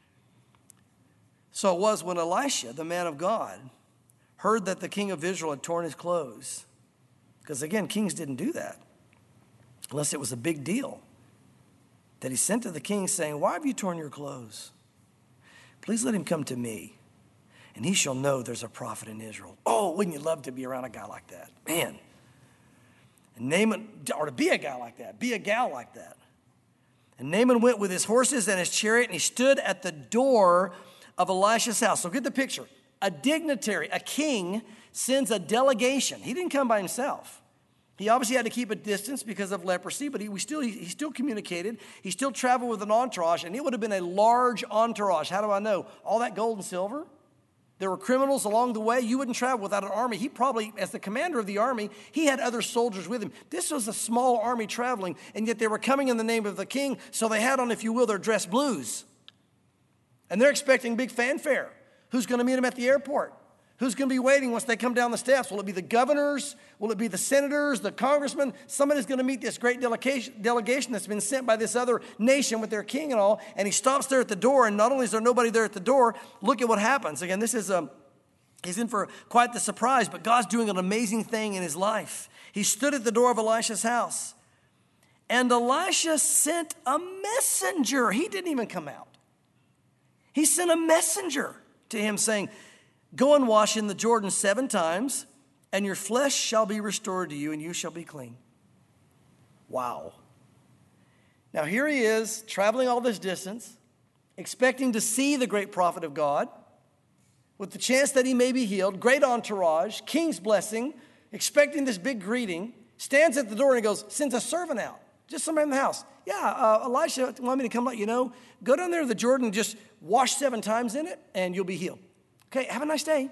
So it was when Elisha, the man of God, heard that the king of Israel had torn his clothes. Because again, kings didn't do that unless it was a big deal. That he sent to the king saying, why have you torn your clothes? Please let him come to me, and he shall know there's a prophet in Israel. Oh, wouldn't you love to be around a guy like that? Man. And Naaman, or to be a guy like that, be a gal like that. And Naaman went with his horses and his chariot, and he stood at the door of Elisha's house. So get the picture. A dignitary, a king, sends a delegation. He didn't come by himself. He obviously had to keep a distance because of leprosy, but he, we still, he, he still communicated. He still traveled with an entourage, and it would have been a large entourage. How do I know? All that gold and silver. There were criminals along the way. You wouldn't travel without an army. He probably, as the commander of the army, he had other soldiers with him. This was a small army traveling, and yet they were coming in the name of the king, so they had on, if you will, their dress blues. And they're expecting big fanfare. Who's going to meet them at the airport? Who's going to be waiting once they come down the steps? Will it be the governors? Will it be the senators, the congressmen? Somebody's going to meet this great delegation, delegation that's been sent by this other nation with their king and all. And he stops there at the door, and not only is there nobody there at the door, look at what happens. Again, this is, um, he's in for quite the surprise, but God's doing an amazing thing in his life. He stood at the door of Elisha's house, and Elisha sent a messenger. He didn't even come out. He sent a messenger to him saying, go and wash in the Jordan seven times, and your flesh shall be restored to you, and you shall be clean. Wow. Now here he is, traveling all this distance, expecting to see the great prophet of God, with the chance that he may be healed, great entourage, king's blessing, expecting this big greeting, stands at the door and he goes, sends a servant out, just somebody in the house. Yeah, uh, Elisha wanted me to come let you know, go down there to the Jordan and just wash seven times in it and you'll be healed. Okay, have a nice day.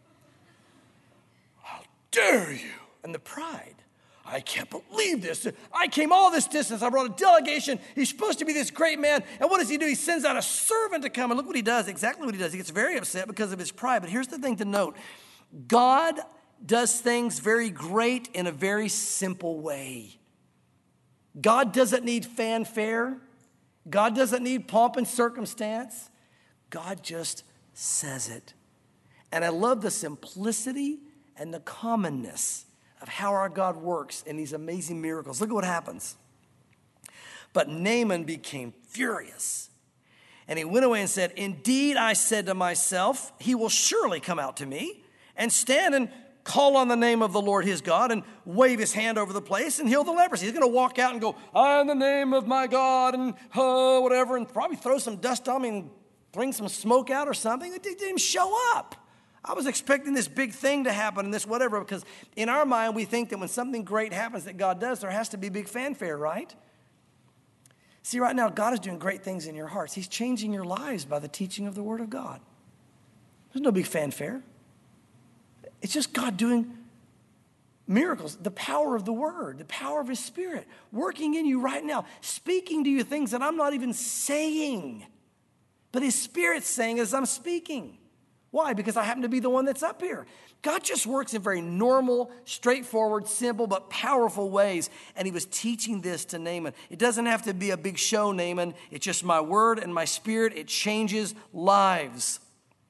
How dare you? And the pride. I can't believe this. I came all this distance. I brought a delegation. He's supposed to be this great man. And what does he do? He sends out a servant to come. And look what he does, exactly what he does. He gets very upset because of his pride. But here's the thing to note. God does things very great in a very simple way. God doesn't need fanfare. God doesn't need pomp and circumstance. God just says it. And I love the simplicity and the commonness of how our God works in these amazing miracles. Look at what happens. But Naaman became furious. And he went away and said, indeed, I said to myself, he will surely come out to me and stand and call on the name of the Lord his God and wave his hand over the place and heal the leprosy. He's going to walk out and go, I in the name of my God and oh, whatever, and probably throw some dust on me and bring some smoke out or something. It didn't even show up. I was expecting this big thing to happen and this whatever, because in our mind, we think that when something great happens that God does, there has to be big fanfare, right? See, right now, God is doing great things in your hearts. He's changing your lives by the teaching of the Word of God. There's no big fanfare. It's just God doing miracles, the power of the Word, the power of His Spirit, working in you right now, speaking to you things that I'm not even saying, but His Spirit's saying as I'm speaking. Why? Because I happen to be the one that's up here. God just works in very normal, straightforward, simple, but powerful ways. And he was teaching this to Naaman. It doesn't have to be a big show, Naaman. It's just my word and my spirit. It changes lives.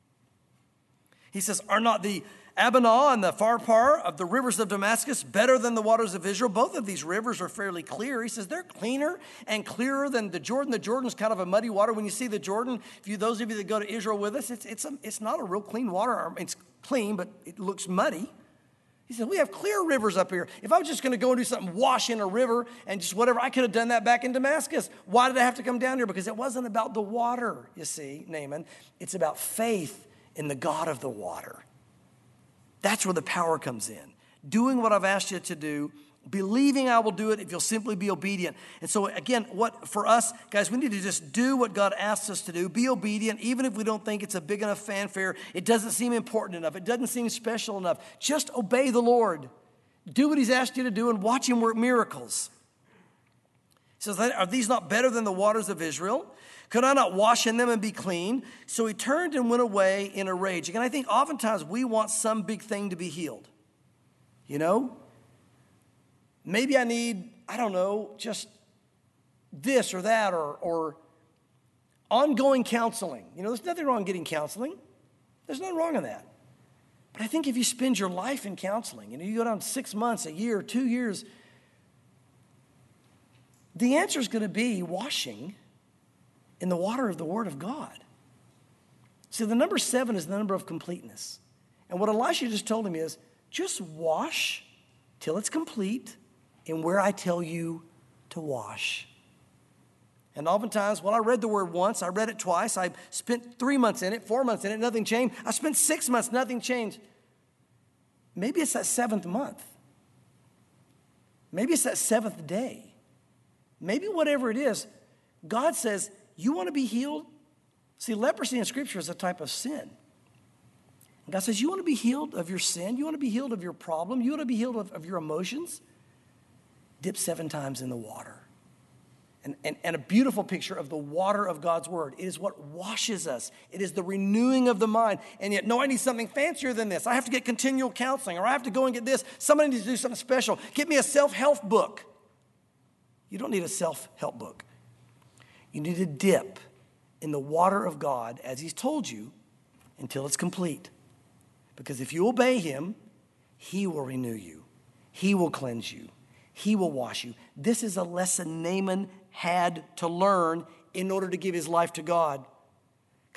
He says, are not the Abana and the Pharpar of the rivers of Damascus better than the waters of Israel? Both of these rivers are fairly clear. He says they're cleaner and clearer than the Jordan. The Jordan's kind of a muddy water. When you see the Jordan, if you, those of you that go to Israel with us, it's, it's, a, it's not a real clean water. It's clean, but it looks muddy. He said, we have clear rivers up here. If I was just going to go and do something, wash in a river and just whatever, I could have done that back in Damascus. Why did I have to come down here? Because it wasn't about the water, you see, Naaman. It's about faith in the God of the water. That's where the power comes in. Doing what I've asked you to do, believing I will do it if you'll simply be obedient. And so again, what for us, guys, we need to just do what God asks us to do. Be obedient, even if we don't think it's a big enough fanfare. It doesn't seem important enough. It doesn't seem special enough. Just obey the Lord. Do what he's asked you to do and watch him work miracles. He says, are these not better than the waters of Israel? Could I not wash in them and be clean? So he turned and went away in a rage. Again, I think oftentimes we want some big thing to be healed. You know? Maybe I need, I don't know, just this or that or, or ongoing counseling. You know, there's nothing wrong getting counseling. There's nothing wrong in that. But I think if you spend your life in counseling, you know, you go down six months, a year, two years, the answer is going to be washing in the water of the Word of God. See, the number seven is the number of completeness. And what Elisha just told him is, just wash till it's complete in where I tell you to wash. And oftentimes, well, I read the word once, I read it twice, I spent three months in it, four months in it, nothing changed. I spent six months, nothing changed. Maybe it's that seventh month. Maybe it's that seventh day. Maybe whatever it is, God says, you want to be healed? See, leprosy in Scripture is a type of sin. And God says, you want to be healed of your sin? You want to be healed of your problem? You want to be healed of, of your emotions? Dip seven times in the water. And, and, and a beautiful picture of the water of God's Word. It is what washes us. It is the renewing of the mind. And yet, no, I need something fancier than this. I have to get continual counseling, or I have to go and get this. Somebody needs to do something special. Get me a self-help book. You don't need a self-help book. You need to dip in the water of God, as he's told you, until it's complete. Because if you obey him, he will renew you. He will cleanse you. He will wash you. This is a lesson Naaman had to learn in order to give his life to God.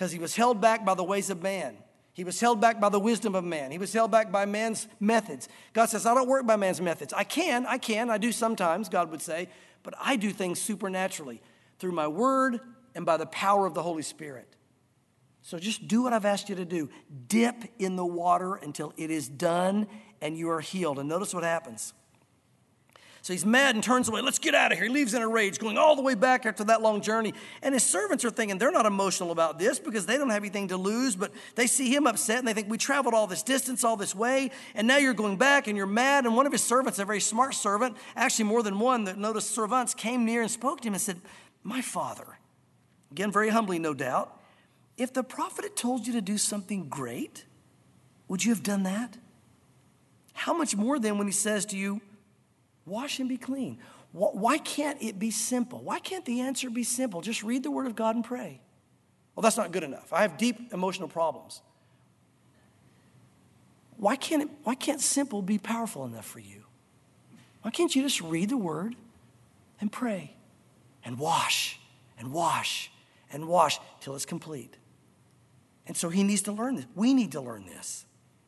because he was held back by the ways of man. He was held back by the wisdom of man. He was held back by man's methods. God says, I don't work by man's methods. I can, I can, I do sometimes, God would say, but I do things supernaturally through my word and by the power of the Holy Spirit. So just do what I've asked you to do. Dip in the water until it is done and you are healed. And notice what happens. So he's mad and turns away. Let's get out of here. He leaves in a rage, going all the way back after that long journey. And his servants are thinking they're not emotional about this because they don't have anything to lose, but they see him upset and they think, we traveled all this distance, all this way, and now you're going back and you're mad. And one of his servants, a very smart servant, actually more than one, that noticed servants, came near and spoke to him and said, my father, again, very humbly, no doubt, if the prophet had told you to do something great, would you have done that? How much more then when he says to you, wash and be clean? Why can't it be simple? Why can't the answer be simple? Just read the word of God and pray. Well, that's not good enough. I have deep emotional problems. Why can't it, why can't simple be powerful enough for you? Why can't you just read the word and pray and wash and wash and wash till it's complete? And so he needs to learn this. We need to learn this.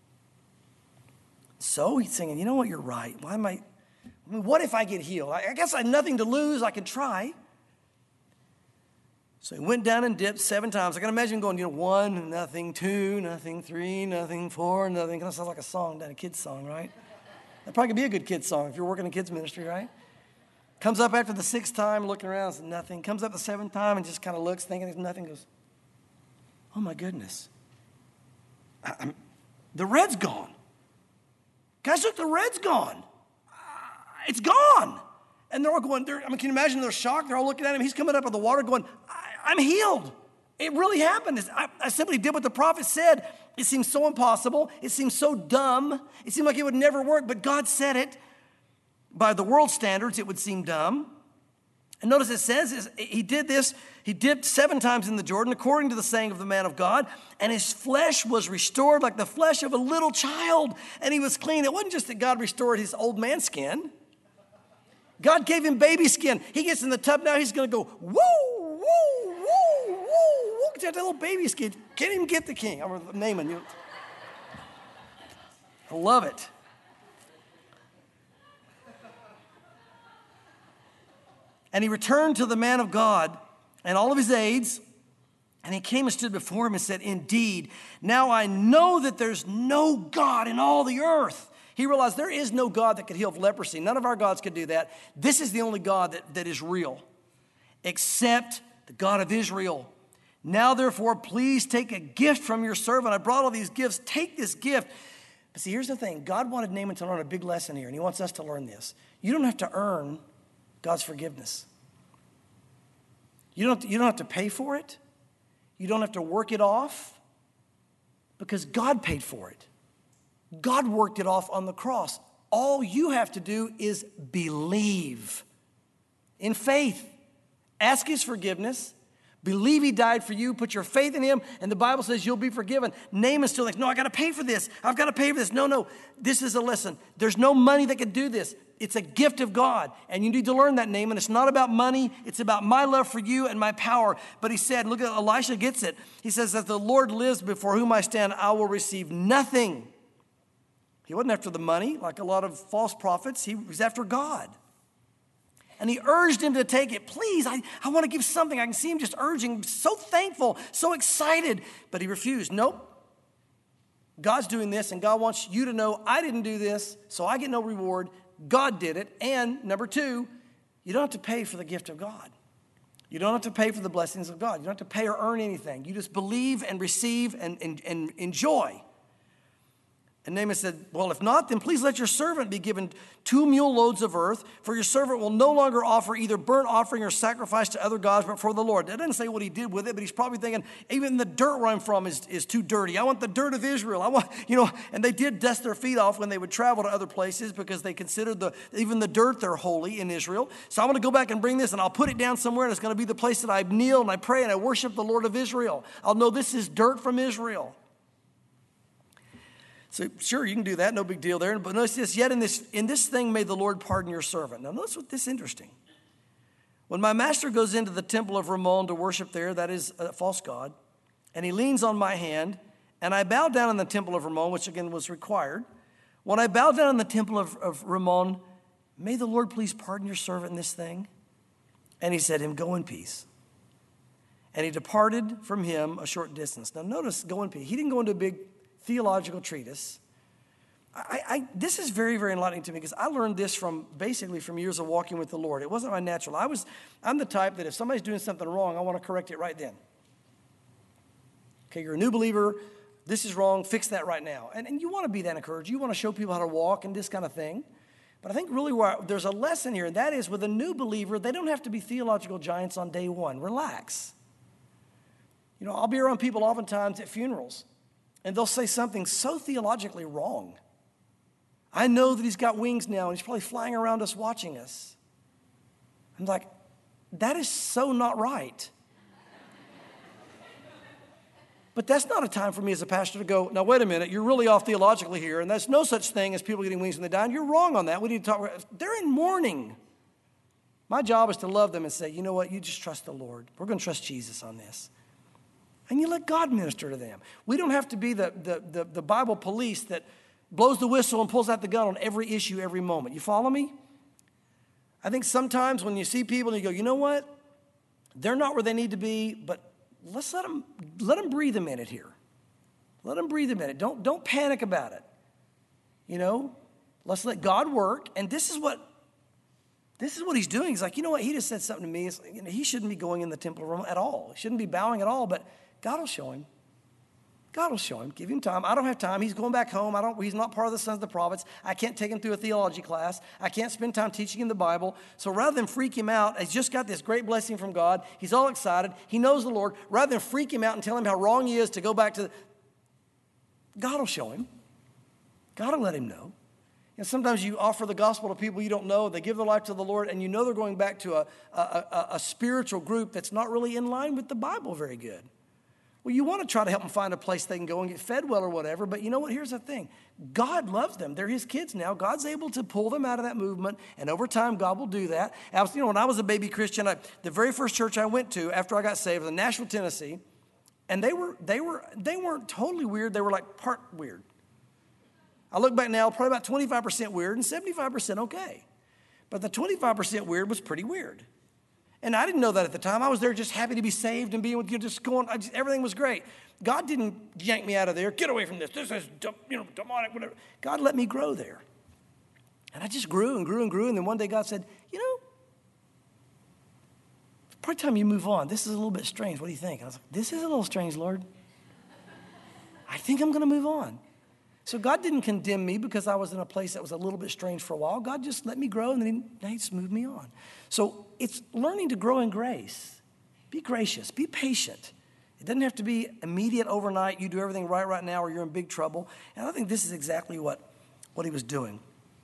So he's thinking, you know what, you're right. Why am I, I mean, what if I get healed? I, I guess I have nothing to lose. I can try. So he went down and dipped seven times. I can imagine going, you know, one, nothing, two, nothing, three, nothing, four, nothing. That sounds like a song, that a kid's song, right? That probably could be a good kid's song if you're working in kids ministry, right? Comes up after the sixth time, looking around, says nothing. Comes up the seventh time and just kind of looks, thinking there's nothing. Goes, oh my goodness. I, I'm, the red's gone. Guys, look, the red's gone. Uh, it's gone. And they're all going, they're, I mean, can you imagine they're shocked? They're all looking at him. He's coming up out of the water going, I, I'm healed. It really happened. I, I simply did what the prophet said. It seems so impossible. It seems so dumb. It seemed like it would never work, but God said it. By the world standards, it would seem dumb. And notice it says is he did this, he dipped seven times in the Jordan, according to the saying of the man of God, and his flesh was restored like the flesh of a little child, and he was clean. It wasn't just that God restored his old man skin. God gave him baby skin. He gets in the tub now, he's going to go, woo, woo, woo, woo, woo. Look at that little baby skin. Can't even get the king. I'm naming you. I love it. And he returned to the man of God and all of his aides, and he came and stood before him and said, indeed, now I know that there's no God in all the earth. He realized there is no God that could heal leprosy. None of our gods could do that. This is the only God that, that is real, except the God of Israel. Now, therefore, please take a gift from your servant. I brought all these gifts. Take this gift. But see, here's the thing. God wanted Naaman to learn a big lesson here, and he wants us to learn this. You don't have to earn God's forgiveness. You don't, you don't have to pay for it. You don't have to work it off because God paid for it. God worked it off on the cross. All you have to do is believe in faith. Ask his forgiveness. Believe he died for you. Put your faith in him. And the Bible says you'll be forgiven. Naaman still thinks, no, I got to pay for this. I've got to pay for this. No, no. This is a lesson. There's no money that can do this. It's a gift of God. And you need to learn that, Naaman. It's not about money. It's about my love for you and my power. But he said, look at Elisha gets it. He says, as the Lord lives before whom I stand, I will receive nothing. He wasn't after the money like a lot of false prophets. He was after God. And he urged him to take it. Please, I, I want to give something. I can see him just urging, so thankful, so excited. But he refused. Nope. God's doing this, and God wants you to know I didn't do this, so I get no reward. God did it. And number two, you don't have to pay for the gift of God. You don't have to pay for the blessings of God. You don't have to pay or earn anything. You just believe and receive and, and, and enjoy. And Naaman said, well, if not, then please let your servant be given two mule loads of earth, for your servant will no longer offer either burnt offering or sacrifice to other gods, but for the Lord. That doesn't say what he did with it, but he's probably thinking, even the dirt where I'm from is, is too dirty. I want the dirt of Israel. I want, you know, and they did dust their feet off when they would travel to other places because they considered the even the dirt there holy in Israel. So I'm going to go back and bring this, and I'll put it down somewhere, and it's going to be the place that I kneel and I pray and I worship the Lord of Israel. I'll know this is dirt from Israel. So sure, you can do that, no big deal there. But notice this, yet in this, in this thing may the Lord pardon your servant. Now notice what this is interesting. When my master goes into the temple of Rimmon to worship there, that is a false god, and he leans on my hand, and I bow down in the temple of Rimmon, which again was required. When I bow down in the temple of, of Rimmon, may the Lord please pardon your servant in this thing. And he said to him, go in peace. And he departed from him a short distance. Now notice, go in peace. He didn't go into a big theological treatise. I, I, this is very, very enlightening to me because I learned this from basically from years of walking with the Lord. It wasn't my natural. I was, I'm the type that if somebody's doing something wrong, I want to correct it right then. Okay, you're a new believer. This is wrong. Fix that right now. And, and you want to be that encouraged. You want to show people how to walk and this kind of thing. But I think really where there's a lesson here, and that is with a new believer, they don't have to be theological giants on day one. Relax. You know, I'll be around people oftentimes at funerals, and they'll say something so theologically wrong. I know that he's got wings now, and he's probably flying around us watching us. I'm like, that is so not right. But that's not a time for me as a pastor to go, now wait a minute, you're really off theologically here, and there's no such thing as people getting wings when they die, and you're wrong on that. We need to talk. They're in mourning. My job is to love them and say, you know what, you just trust the Lord. We're going to trust Jesus on this. And you let God minister to them. We don't have to be the, the, the, the Bible police that blows the whistle and pulls out the gun on every issue, every moment. You follow me? I think sometimes when you see people and you go, you know what? They're not where they need to be, but let's let them, let them breathe a minute here. Let them breathe a minute. Don't, don't panic about it. You know, let's let God work. And this is what, this is what he's doing. He's like, you know what? He just said something to me. It's like, you know, he shouldn't be going in the temple room at all. He shouldn't be bowing at all, but God will show him. God will show him. Give him time. I don't have time. He's going back home. I don't. He's not part of the sons of the prophets. I can't take him through a theology class. I can't spend time teaching him the Bible. So rather than freak him out, he's just got this great blessing from God. He's all excited. He knows the Lord. Rather than freak him out and tell him how wrong he is to go back to, the, God will show him. God will let him know. And sometimes you offer the gospel to people you don't know. They give their life to the Lord, and you know they're going back to a, a, a, a spiritual group that's not really in line with the Bible very good. Well, you want to try to help them find a place they can go and get fed well or whatever, but you know what? Here's the thing. God loves them. They're his kids now. God's able to pull them out of that movement, and over time, God will do that. I was, you know, when I was a baby Christian, I, the very first church I went to after I got saved was in Nashville, Tennessee, and they were they were they weren't totally weird. They were like part weird. I look back now, probably about twenty-five percent weird and seventy-five percent okay, but the twenty-five percent weird was pretty weird. And I didn't know that at the time. I was there just happy to be saved and being with you, just going, I just, everything was great. God didn't yank me out of there. Get away from this. This is, you know, demonic, whatever. God let me grow there. And I just grew and grew and grew. And then one day God said, you know, it's probably time you move on. This is a little bit strange. What do you think? And I was like, this is a little strange, Lord. I think I'm going to move on. So God didn't condemn me because I was in a place that was a little bit strange for a while. God just let me grow, and then he, he just moved me on. So it's learning to grow in grace. Be gracious. Be patient. It doesn't have to be immediate overnight. You do everything right right now or you're in big trouble. And I think this is exactly what, what he was doing.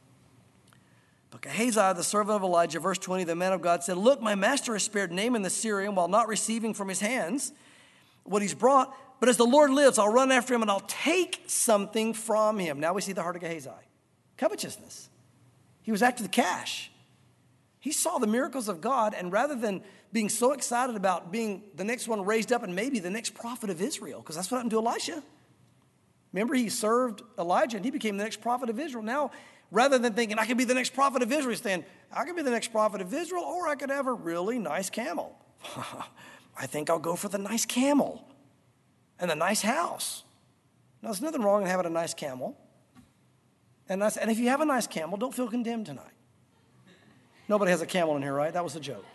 But Gehazi, the servant of Elijah, verse twenty, the man of God said, look, my master has spared Naaman the Syrian while not receiving from his hands what he's brought. But as the Lord lives, I'll run after him and I'll take something from him. Now we see the heart of Gehazi. Covetousness. He was after the cash. He saw the miracles of God, and rather than being so excited about being the next one raised up and maybe the next prophet of Israel, because that's what happened to Elisha. Remember, he served Elijah and he became the next prophet of Israel. Now, rather than thinking, I could be the next prophet of Israel, he's saying, I could be the next prophet of Israel, or I could have a really nice camel. I think I'll go for the nice camel. And a nice house. Now, there's nothing wrong in having a nice camel. And, that's, and if you have a nice camel, don't feel condemned tonight. Nobody has a camel in here, right? That was a joke.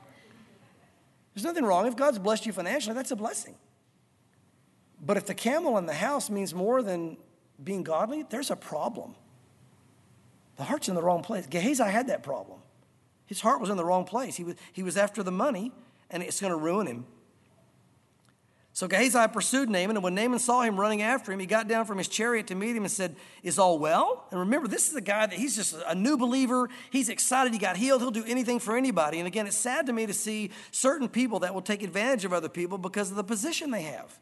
There's nothing wrong. If God's blessed you financially, that's a blessing. But if the camel in the house means more than being godly, there's a problem. The heart's in the wrong place. Gehazi had that problem. His heart was in the wrong place. He was, he was after the money, and it's going to ruin him. So Gehazi pursued Naaman, and when Naaman saw him running after him, he got down from his chariot to meet him and said, is all well? And remember, this is a guy that he's just a new believer. He's excited. He got healed. He'll do anything for anybody. And again, it's sad to me to see certain people that will take advantage of other people because of the position they have.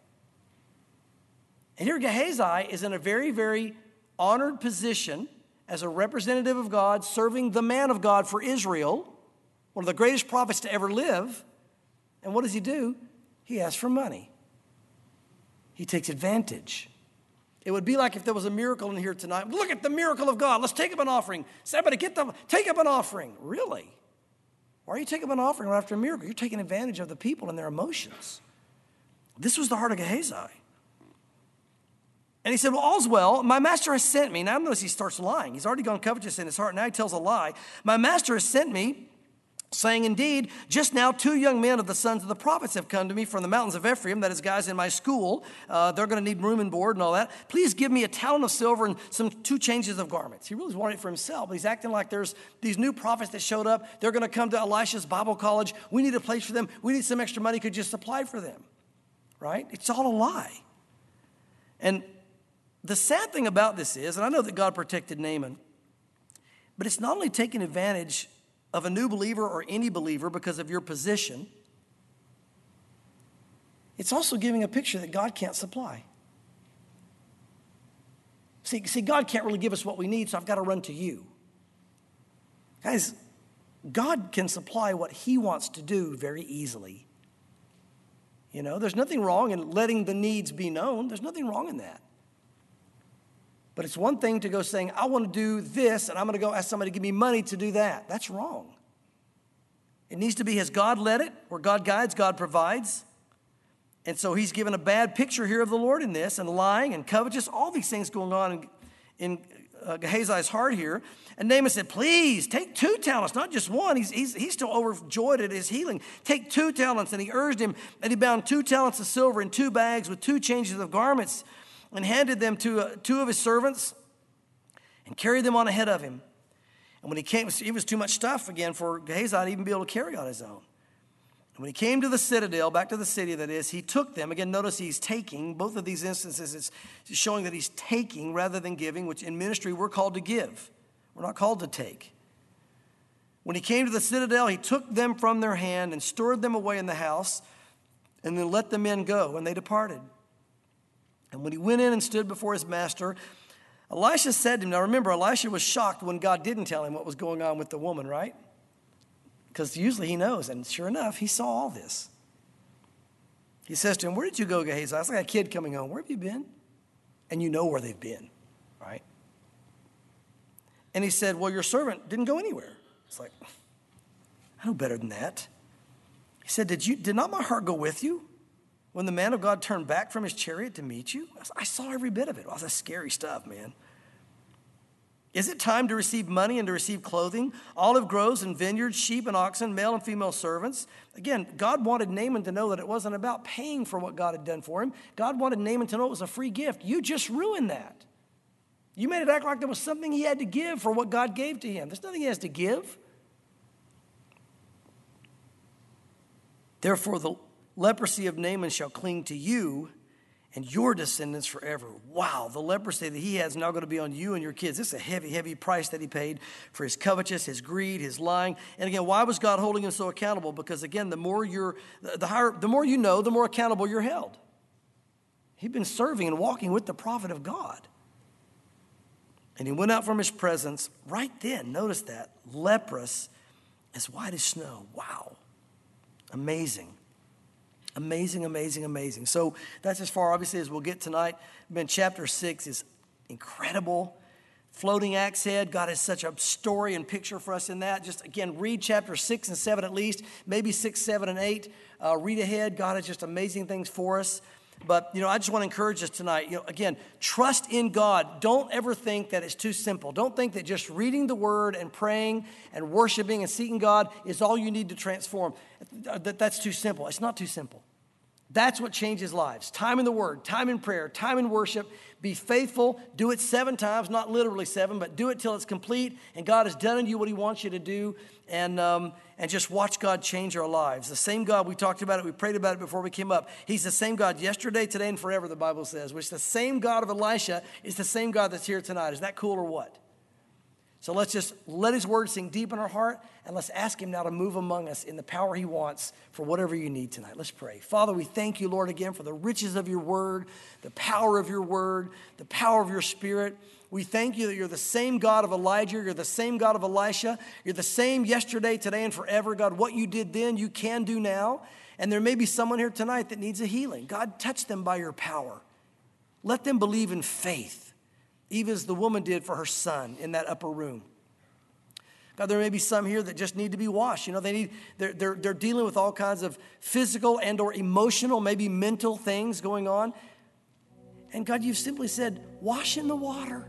And here Gehazi is in a very, very honored position as a representative of God, serving the man of God for Israel, one of the greatest prophets to ever live. And what does he do? He asks for money. he takes advantage. It would be like if there was a miracle in here tonight. Look at the miracle of God. Let's take up an offering. Somebody get them, take up an offering. Really? Why are you taking up an offering right after a miracle? You're taking advantage of the people and their emotions. This was the heart of Gehazi. And he said, well, all's well. My master has sent me. Now notice he starts lying. He's already gone covetous in his heart. Now he tells a lie. My master has sent me, saying, indeed, just now two young men of the sons of the prophets have come to me from the mountains of Ephraim, that is, guys in my school. Uh, they're going to need room and board and all that. Please give me a talent of silver and some two changes of garments. He really wanted it for himself, but he's acting like there's these new prophets that showed up. They're going to come to Elisha's Bible college. We need a place for them. We need some extra money. Could you supply for them? Right? It's all a lie. And the sad thing about this is, and I know that God protected Naaman, but it's not only taking advantage of a new believer or any believer because of your position, it's also giving a picture that God can't supply. See, see, God can't really give us what we need, so I've got to run to you. Guys, God can supply what he wants to do very easily. You know, there's nothing wrong in letting the needs be known. There's nothing wrong in that. But it's one thing to go saying, I want to do this, and I'm going to go ask somebody to give me money to do that. That's wrong. It needs to be, has God led it? Where God guides, God provides. And so he's given a bad picture here of the Lord in this, and lying and covetous, all these things going on in, in uh, Gehazi's heart here. And Naaman said, please, take two talents, not just one. He's, he's, he's still overjoyed at his healing. Take two talents. And he urged him, and he bound two talents of silver in two bags with two changes of garments, and handed them to uh, two of his servants and carried them on ahead of him. And when he came, it was too much stuff again for Gehazi to even be able to carry on his own. And when he came to the citadel, back to the city that is, he took them. Again, notice he's taking. Both of these instances, it's showing that he's taking rather than giving, which in ministry we're called to give. We're not called to take. When he came to the citadel, he took them from their hand and stored them away in the house, and then let the men go, and they departed. And when he went in and stood before his master, Elisha said to him, now remember, Elisha was shocked when God didn't tell him what was going on with the woman, right? Because usually he knows, and sure enough, he saw all this. He says to him, where did you go, Gehazi? It's like a kid coming home. Where have you been? And you know where they've been, right? And he said, well, your servant didn't go anywhere. It's like, I know better than that. He said, did you? Did not my heart go with you when the man of God turned back from his chariot to meet you? I saw every bit of it. Well, that's scary stuff, man. Is it time to receive money and to receive clothing, olive groves and vineyards, sheep and oxen, male and female servants? Again, God wanted Naaman to know that it wasn't about paying for what God had done for him. God wanted Naaman to know it was a free gift. You just ruined that. You made it act like there was something he had to give for what God gave to him. There's nothing he has to give. Therefore, the leprosy of Naaman shall cling to you and your descendants forever. Wow, the leprosy that he has is now going to be on you and your kids. This is a heavy, heavy price that he paid for his covetous, his greed, his lying. And again, why was God holding him so accountable? Because again, the more you're, the higher, the more you know, the more accountable you're held. He'd been serving and walking with the prophet of God. And he went out from his presence right then. Notice that, leprous, as white as snow. Wow, amazing. Amazing, amazing, amazing. So that's as far, obviously, as we'll get tonight. Man, chapter six is incredible. Floating axe head. God has such a story and picture for us in that. Just, again, read chapter six and seven at least. Maybe six, seven, and eight. Uh, read ahead. God has just amazing things for us. But, you know, I just want to encourage us tonight. You know, again, trust in God. Don't ever think that it's too simple. Don't think that just reading the word and praying and worshiping and seeking God is all you need to transform. That That's too simple. It's not too simple. That's what changes lives. Time in the word, time in prayer, time in worship. Be faithful. Do it seven times, not literally seven, but do it till it's complete. And God has done in you what he wants you to do. And um, and just watch God change our lives. The same God, we talked about it, we prayed about it before we came up. He's the same God yesterday, today, and forever, the Bible says. Which the same God of Elisha is the same God that's here tonight. Is that cool or what? So let's just let his word sink deep in our heart, and let's ask him now to move among us in the power he wants for whatever you need tonight. Let's pray. Father, we thank you, Lord, again for the riches of your word, the power of your word, the power of your spirit. We thank you that you're the same God of Elijah. You're the same God of Elisha. You're the same yesterday, today, and forever. God, what you did then, you can do now. And there may be someone here tonight that needs a healing. God, touch them by your power. Let them believe in faith, even as the woman did for her son in that upper room. God, there may be some here that just need to be washed. You know, they need, they're, they're, they're dealing with all kinds of physical and or emotional, maybe mental things going on. And God, you've simply said, wash in the water.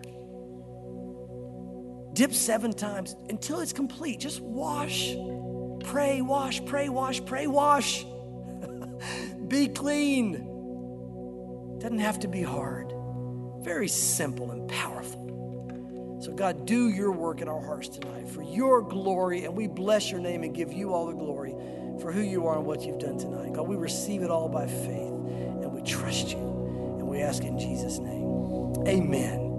Dip seven times until it's complete. Just wash. Pray, wash, pray, wash, pray, wash. Be clean. Doesn't have to be hard. Very simple and powerful. So God, do your work in our hearts tonight for your glory, and we bless your name and give you all the glory for who you are and what you've done tonight. God, we receive it all by faith, and we trust you, and we ask in Jesus' name. Amen.